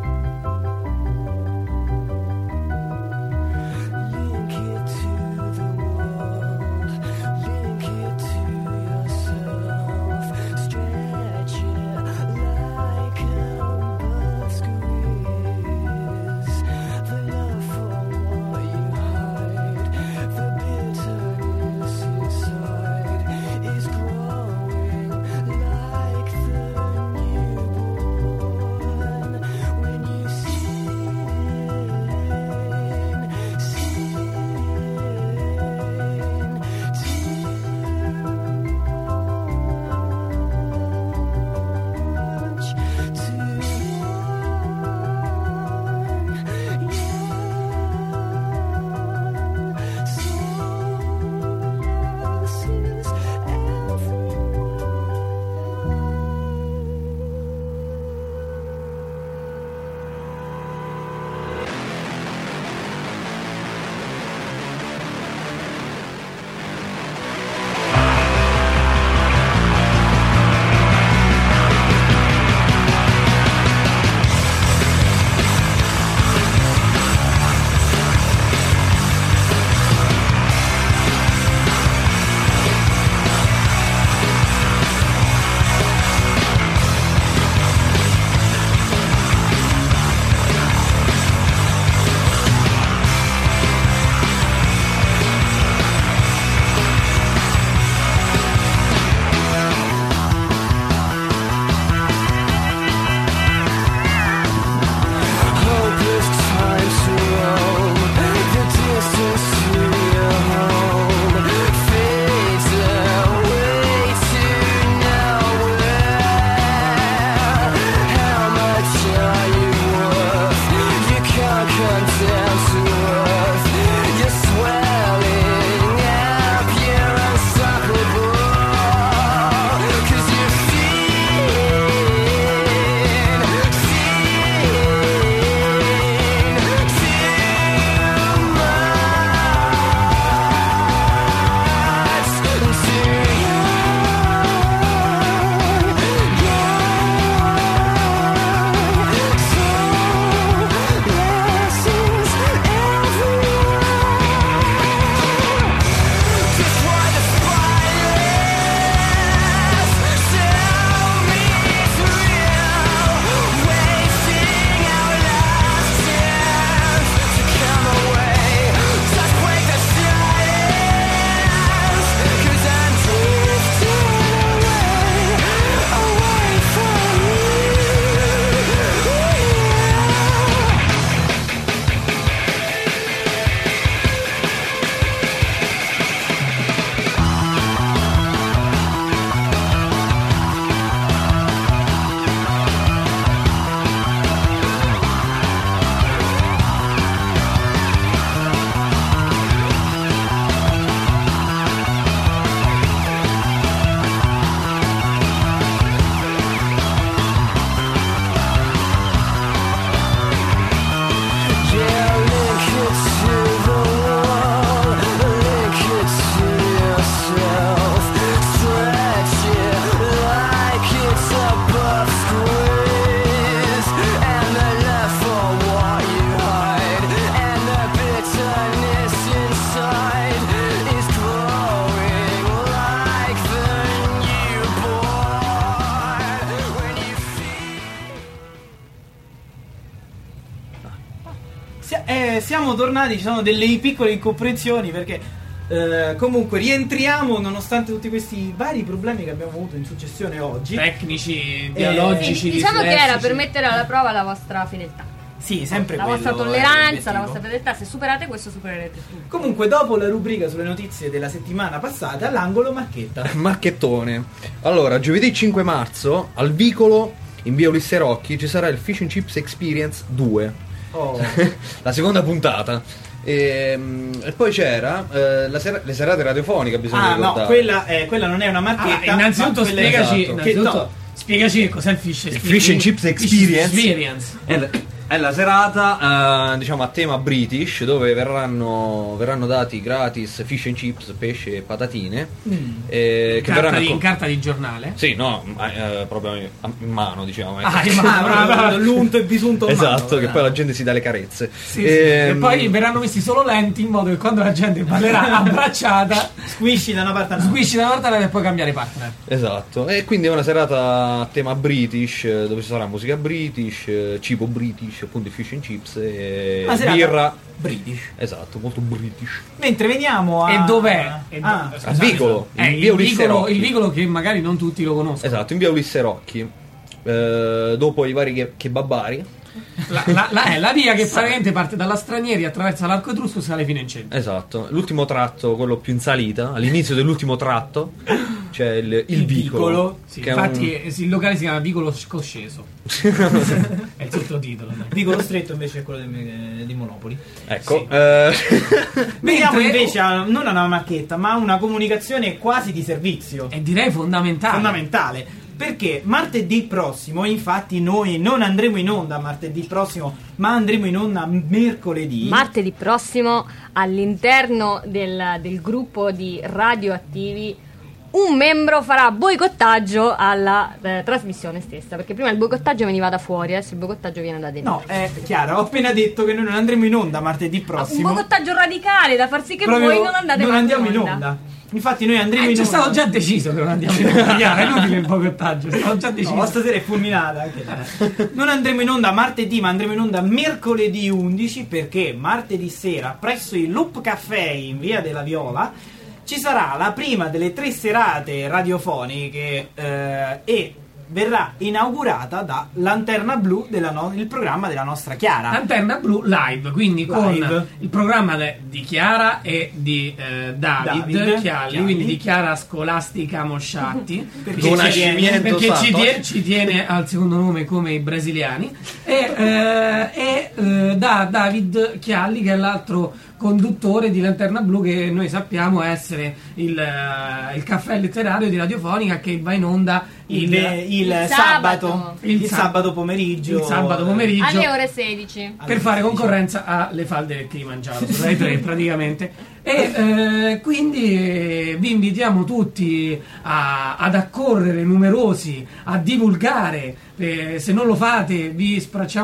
Link it to the siamo tornati, ci sono delle piccole incomprensioni perché comunque rientriamo nonostante tutti questi vari problemi che abbiamo avuto in successione oggi. Tecnici, biologici, diciamo che era dislessici. per mettere alla prova la vostra fedeltà. Sì, sempre La quello vostra è tolleranza, l'obiettivo. la vostra fedeltà. Se superate questo, supererete tutto. Comunque, dopo la rubrica sulle notizie della settimana passata, l'angolo marchetta. Marchettone. Allora, giovedì 5 marzo al Vicolo in via Ulisse Rocchi ci sarà il Fish and Chips Experience 2. Oh. La seconda puntata. E poi c'era le serate radiofoniche, bisogna ricordare. no, quella non è una marchetta. Innanzitutto ma quella è- spiegaci, esatto. innanzitutto, spiegaci che cos'è il Fish Il Fish and Chips Experience. Experience. È la serata diciamo a tema British, dove verranno dati gratis fish and chips, pesce e patatine che verranno In carta di giornale. sì, no, proprio in mano, diciamo. Ah, in Ah, mano, bravo, bravo. l'unto e bisunto in mano, Esatto, che poi la gente si dà le carezze. Sì, e poi verranno messi solo lenti in modo che quando la gente ballerà abbracciata squisci da una parte all'altra. squisci da una parte e poi cambiare partner. Esatto, e quindi è una serata a tema British, dove ci sarà musica British, cibo British, appunto i fish and chips e Una serata birra British. Esatto, molto British. Mentre veniamo a... E dov'è? Ah, A Vicolo, in via Ulisse Rocchi. il vicolo che magari non tutti lo conoscono. Esatto, in via Ulisse Rocchi. Dopo i vari kebabari. La via che praticamente parte dalla Stranieri, attraversa l'Arco Etrusco e sale fino in centro. Esatto, l'ultimo tratto, quello più in salita, all'inizio dell'ultimo tratto c'è il vicolo. Sì, che è infatti il locale si chiama Vicolo Scosceso. È il sottotitolo. dai. Vicolo stretto invece è quello di Monopoli. Ecco, Veniamo Mentre- invece non a una marchetta, ma a una comunicazione quasi di servizio. E direi fondamentale. Fondamentale. Perché martedì prossimo, infatti noi non andremo in onda martedì prossimo, ma andremo in onda mercoledì. Martedì prossimo, all'interno del gruppo di radioattivi, un membro farà boicottaggio alla trasmissione stessa. Perché prima il boicottaggio veniva da fuori, adesso il boicottaggio viene da dentro. No, Chiara, ho appena detto che noi non andremo in onda martedì Un prossimo. boicottaggio radicale da far sì che Proprio voi non andate non mai andiamo in onda. Infatti noi andremo in C'è onda. stato già deciso che non andiamo in onda. Chiara, è inutile il boicottaggio, è stato già deciso. No, stasera è fulminata anche. Non andremo in onda martedì, ma andremo in onda mercoledì 11, perché martedì sera presso il Loop Café in via della Viola ci sarà la prima delle 3 serate radiofoniche e verrà inaugurata da Lanterna Blu, il programma della nostra Chiara. Lanterna Blu live, quindi con Live. il programma di Chiara e di David Chialli, quindi di Chiara Scolastica Mosciatti, Perché Con ci nascimento viene- perché santo. ci tiene al secondo nome come i brasiliani, e da David Chialli, che è l'altro conduttore di Lanterna Blu, che noi sappiamo essere il caffè letterario di Radiofonica, che va in onda il sabato. sabato pomeriggio. il sabato pomeriggio Alle ore 16. per fare concorrenza alle falde del Kilimangiaro su Rai 3 praticamente. E quindi vi invitiamo tutti ad accorrere numerosi, a divulgare. Se non lo fate vi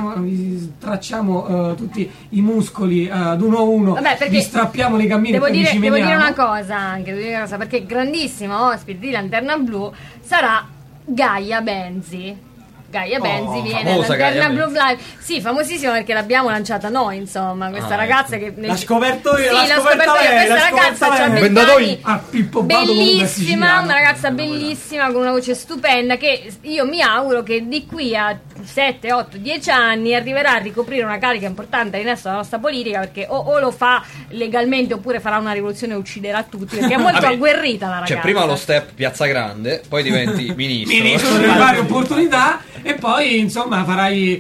stracciamo tutti i muscoli ad uno a uno. Vabbè, perché vi strappiamo le cammine e devo poi vi dire cimentiamo. una cosa anche, perché il grandissimo ospite di Lanterna Blu sarà Gaia Benzi. Gaia Benzi viene famosa Lanterna Gaia Blu Live. Sì, famosissima perché l'abbiamo lanciata noi, insomma, questa ragazza che L'ha scoperto io, Sì, l'ha l'ho scoperto io, lei, questa l'ha ragazza scoperta c'ha lei. 20 Vendatoi. anni. Ah, Pippo Baudo comunque Bellissima, siciliano. una ragazza bellissima con una voce stupenda, che io mi auguro che di qui a 7, 8, 10 anni arriverà a ricoprire una carica importante all'interno della nostra politica, perché o lo fa legalmente oppure farà una rivoluzione e ucciderà tutti, perché è molto Vabbè, agguerrita la ragazza. Cioè, prima lo step Piazza Grande, poi diventi Ministro delle varie opportunità, e poi insomma farai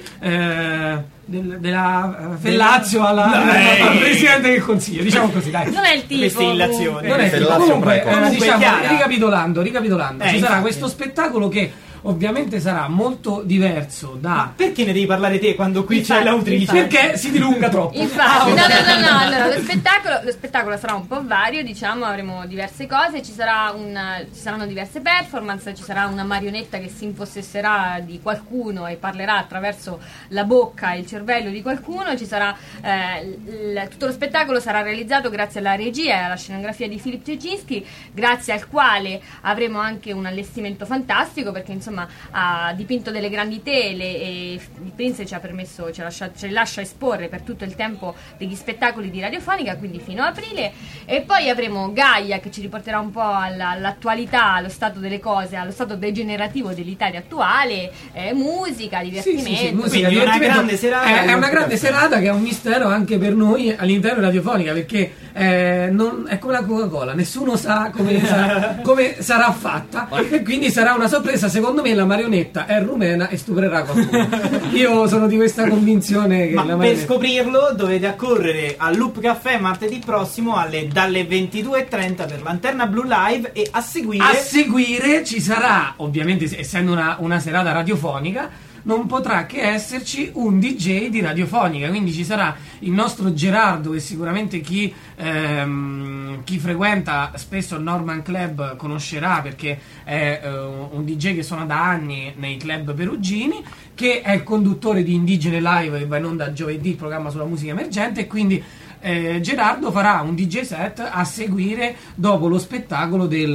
della Fellazio al Presidente del Consiglio, diciamo così, dai. Non è il tipo. Queste illazioni. comunque. Non è Fellazio comunque, Precoce. diciamo, Chiara. ricapitolando, ci sarà infatti. questo spettacolo che ovviamente sarà molto diverso da... Perché ne devi parlare te quando qui c'è Infatti, l'autrice? perché si dilunga troppo. Infatti, no. Allora, lo spettacolo sarà un po' vario, diciamo, avremo diverse cose, ci saranno diverse performance, ci sarà una marionetta che si impossesserà di qualcuno e parlerà attraverso la bocca e il cervello di qualcuno, ci sarà tutto lo spettacolo sarà realizzato grazie alla regia e alla scenografia di Filip Ciecinski, grazie al quale avremo anche un allestimento fantastico, perché insomma insomma ha dipinto delle grandi tele e il Prince ci ha permesso, ce lascia esporre per tutto il tempo degli spettacoli di Radiofonica, quindi fino a aprile. E poi avremo Gaia che ci riporterà un po' all'attualità, allo stato delle cose, allo stato degenerativo dell'Italia attuale, musica, divertimento. Musica, Quindi una divertimento. grande serata. È una grande serata che è un mistero anche per noi all'interno di Radiofonica, perché non, è come la Coca-Cola, nessuno sa come sarà fatta, e quindi sarà una sorpresa. Secondo me la marionetta è rumena e stuprerà qualcuno. Io sono di questa convinzione che Ma la per marionetta... scoprirlo dovete accorrere al Loop Caffè martedì prossimo dalle 22:30 per Lanterna Blu Live, e a seguire ci sarà, ovviamente essendo una serata radiofonica, non potrà che esserci un DJ di Radiofonica, quindi ci sarà il nostro Gerardo, che sicuramente chi frequenta spesso il Norman Club conoscerà, perché è un DJ che suona da anni nei club perugini, che è il conduttore di Indigene Live, che va in onda giovedì, il programma sulla musica emergente, e quindi Gerardo farà un DJ set a seguire dopo lo spettacolo dei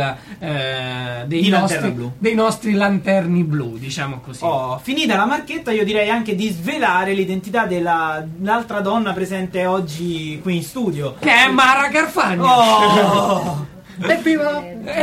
nostri lanterni blu, diciamo così. Finita la marchetta, io direi anche di svelare l'identità dell'altra donna presente oggi qui in studio, che è Mara Carfagna. Evviva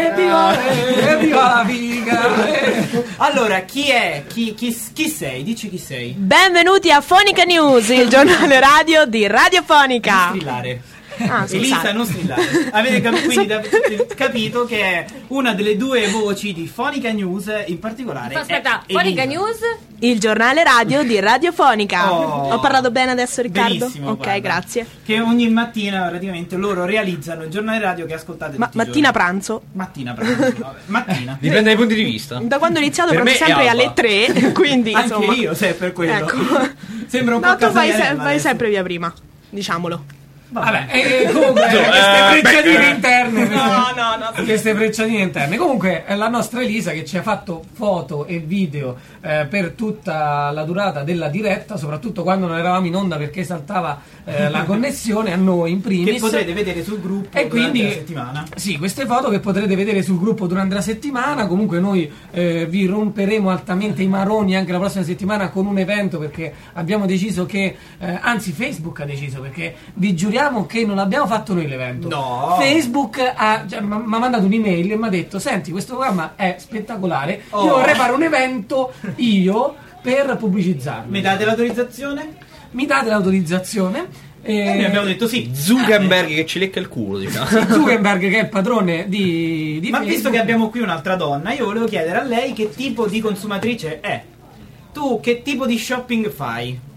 la figa! Allora, chi è? Chi sei? Dici chi sei. Benvenuti a Fonica News, il giornale radio di Radiofonica. Strillare. Scusate. Elisa, non strillare. Avete quindi capito che è una delle due voci di Fonica News, in particolare. Aspetta, è Fonica Elisa. News? Il giornale radio di Radiofonica. Ho parlato bene adesso, Riccardo? Benissimo, Ok, guarda. grazie. Che ogni mattina praticamente loro realizzano il giornale radio che ascoltate tutti i Mattina giorni. pranzo. Mattina pranzo. Vabbè, mattina. Dipende dai punti di vista. Da quando ho iniziato Per pranzo me è sempre alba. alle 3, quindi Anche insomma. io, se è per quello. Ecco. Sembra un po' No, tu vai Casarianella adesso. sempre via prima, diciamolo. Vabbè, comunque queste frecciatine interne. No. Queste frecciatine interne. Comunque è la nostra Elisa che ci ha fatto foto e video per tutta la durata della diretta, soprattutto quando non eravamo in onda, perché saltava la connessione a noi in primis. Che potrete vedere sul gruppo e durante quindi la settimana. Sì, queste foto che potrete vedere sul gruppo durante la settimana. Comunque noi vi romperemo altamente i maroni anche la prossima settimana con un evento, perché abbiamo deciso che anzi Facebook ha deciso, perché vi giuriamo che non abbiamo fatto noi l'evento. No. Facebook mi ha mandato un'email e mi ha detto: senti, questo programma è spettacolare, io vorrei fare un evento io per pubblicizzarlo. Mi date l'autorizzazione? Mi date l'autorizzazione? E noi abbiamo detto sì. Zuckerberg che ci lecca il culo, diciamo. Zuckerberg, che è il padrone di Ma Facebook. visto che abbiamo qui un'altra donna, io volevo chiedere a lei che tipo di consumatrice è. Tu che tipo di shopping fai?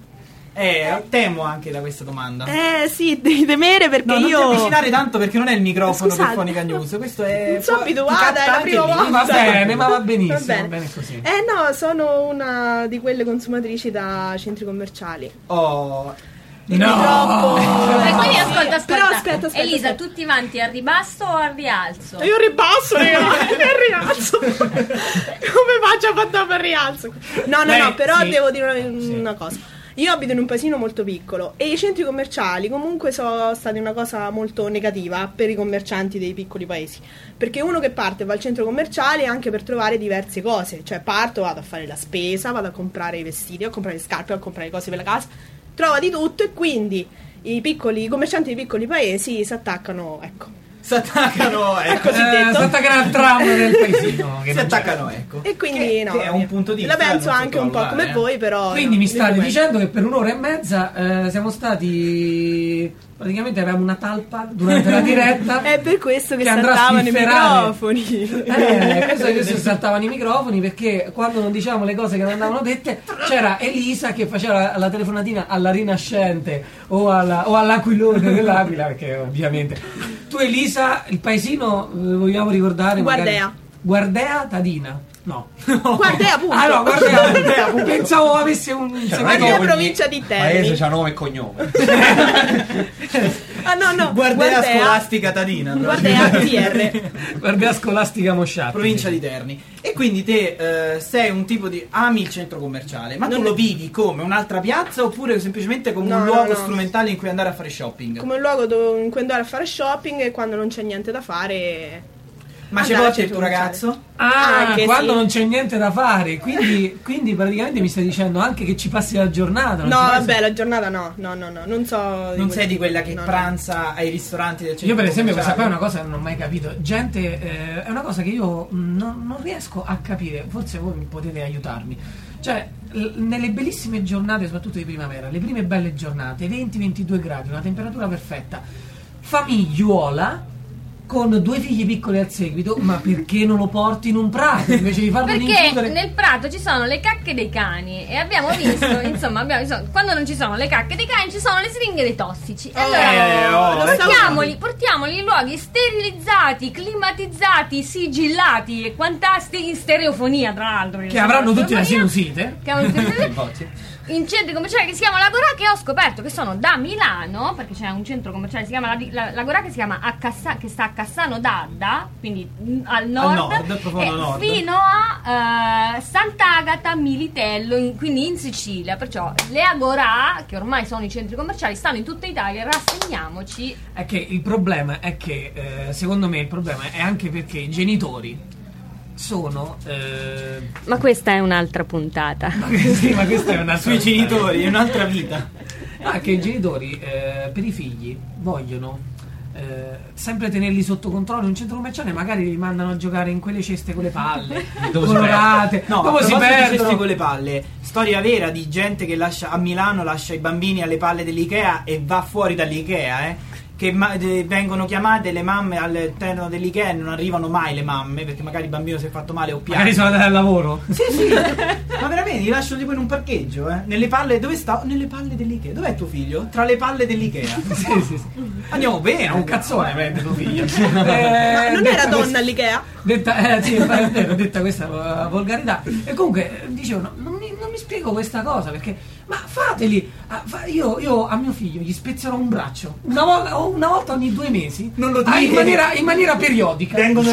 Temo anche da questa domanda. Sì, devi temere perché No, non io. ti avvicinare tanto, perché non è il microfono Scusate. per Fonica News. Questo è. Non sono abituata, è la prima volta. volta. Va bene, ma va benissimo, Va bene. va bene così. No, sono una di quelle consumatrici da centri commerciali. Oh. No! Quindi ascolta. Però aspetta. Elisa, tutti vanti al ribasso o al rialzo? Io ribasso, ragazzi, il rialzo. Come faccio a fare per rialzo? No, però sì. devo dire una cosa. Io abito in un paesino molto piccolo e i centri commerciali comunque sono stati una cosa molto negativa per i commercianti dei piccoli paesi, perché uno che parte va al centro commerciale anche per trovare diverse cose, cioè parto, vado a fare la spesa, vado a comprare i vestiti, a comprare le scarpe, a comprare cose per la casa, trova di tutto, e quindi i commercianti dei piccoli paesi si attaccano, ecco. Si attaccano, ecco. Si attaccano al tram del paesino. Si attaccano, ecco. E quindi che è un punto di la vista penso da non anche un po' come sottovalutare, voi, però. Quindi mi state dico dicendo che per un'ora e mezza siamo stati, praticamente avevamo una talpa durante la diretta. È per questo che andrà a saltavano i spifferare. microfoni. Questo saltavano i microfoni, perché quando non dicevamo le cose che non andavano dette c'era Elisa che faceva la telefonatina alla Rinascente o all'Aquilone dell'Aquila, perché ovviamente tu, Elisa, il paesino vogliamo ricordare Guardea Tadina. No. Guardea, appunto. Ah no, Guardea. Pensavo avesse un Guardea, provincia di Terni. Paese c'ha nome e cognome. Ah no, Guardea Scolastica Tadina. Guardea TR. Guardea Scolastica Mosciati. Provincia di Terni. E quindi te sei un tipo di. Ami il centro commerciale, ma tu lo vivi come un'altra piazza oppure semplicemente come un luogo strumentale in cui andare a fare shopping? Come un luogo in cui andare a fare shopping, e quando non c'è niente da fare. Ma c'è andare al porti il centro tuo commerciale. ragazzo? Anche quando sì. non c'è niente da fare, quindi praticamente mi stai dicendo anche che ci passi la giornata. non No, ci passi- vabbè, la giornata no, non so. Non sei di quella che no, no. pranza ai ristoranti del centro Io per esempio questa qua è commerciale? una cosa che non ho mai capito. Gente, è una cosa che io non riesco a capire, forse voi potete aiutarmi. Cioè, nelle bellissime giornate, soprattutto di primavera, le prime belle giornate, 20-22 gradi, una temperatura perfetta, famigliuola con 2 figli piccoli al seguito, ma perché non lo porti in un prato invece di farlo Perché rinchiudere? nel prato ci sono le cacche dei cani e abbiamo visto, insomma, quando non ci sono le cacche dei cani ci sono le siringhe dei tossici. Allora, portiamoli in luoghi sterilizzati, climatizzati, sigillati e quantasti in stereofonia, tra l'altro. Che avranno tutti la sinusite. Che avranno tutti in centri commerciali che si chiama l'Agorà, che ho scoperto che sono da Milano, perché c'è un centro commerciale che si chiama l'Agorà, che si chiama che sta a Cassano d'Adda, quindi al nord, profondo nord. fino a Sant'Agata Militello, quindi in Sicilia. Perciò le Agorà, che ormai sono i centri commerciali, stanno in tutta Italia. Rassegniamoci. È che il problema è che secondo me il problema è anche perché i genitori sono Ma questa è un'altra puntata. sì, ma questa è una Sui genitori, è un'altra vita. che i genitori per i figli vogliono sempre tenerli sotto controllo in un centro commerciale, magari li mandano a giocare in quelle ceste con le palle colorate. No, dopo si perdono con le palle. Storia vera di gente che lascia a Milano, lascia i bambini alle palle dell'Ikea e va fuori dall'Ikea, che vengono chiamate le mamme all'interno dell'Ikea e non arrivano mai le mamme perché magari il bambino si è fatto male o piange. magari sono andati al lavoro. Sì, ma veramente li lascio tipo in un parcheggio, nelle palle. Dove sta? Nelle palle dell'Ikea. Dov'è tuo figlio? Tra le palle dell'Ikea. sì. Andiamo bene. È un cazzone vende tuo figlio. Ma non era donna all'Ikea? Detta, sì, è vero, detta questa volgarità. E comunque dicevo, non mi spiego questa cosa perché. Ma fateli! Io a mio figlio gli spezzerò un braccio una volta ogni 2 mesi. Non lo in dire. maniera periodica. Vengono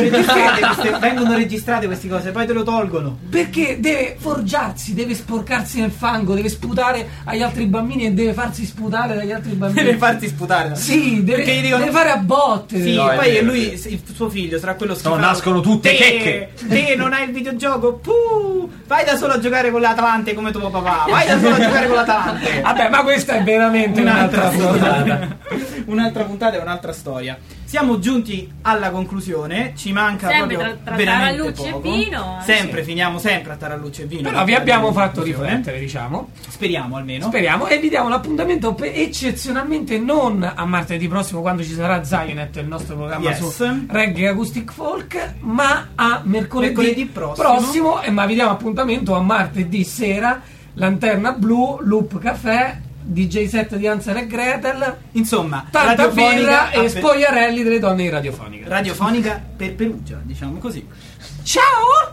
registrate queste cose, poi te lo tolgono. Perché deve forgiarsi, deve sporcarsi nel fango, deve sputare agli altri bambini e deve farsi sputare dagli altri bambini. Deve farsi sputare. Sì, Perché gli dicono- deve fare a botte. Sì, No, è poi vero, lui, è vero. il suo figlio sarà quello No, schifato. nascono tutte checche. Te non hai il videogioco? Vai da solo a giocare con l'Atalante come tuo papà. Vai da solo a giocare con l'Atalante. Vabbè, ma questa è veramente un'altra puntata. Un'altra puntata e un'altra storia. Siamo giunti alla conclusione. Ci manca Sempre proprio tra veramente tarallucci e poco. vino, Sempre, finiamo sempre a tarallucci e vino. Però vi abbiamo fatto riflettere, diciamo. Speriamo almeno. Speriamo, e vi diamo l'appuntamento eccezionalmente non a martedì prossimo quando ci sarà Zionet, il nostro programma Yes. su reggae acoustic folk, ma a mercoledì prossimo. ma vi diamo appuntamento a martedì sera, Lanterna Blu, Loop Café, DJ set di Hansel e Gretel, Insomma, tanta radiofonica birra a e spogliarelli delle donne in radiofonica. radiofonica per Perugia, diciamo così. Ciao!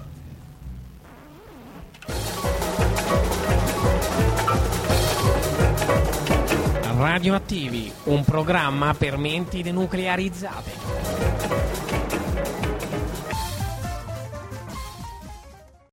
Radioattivi, un programma per menti denuclearizzate.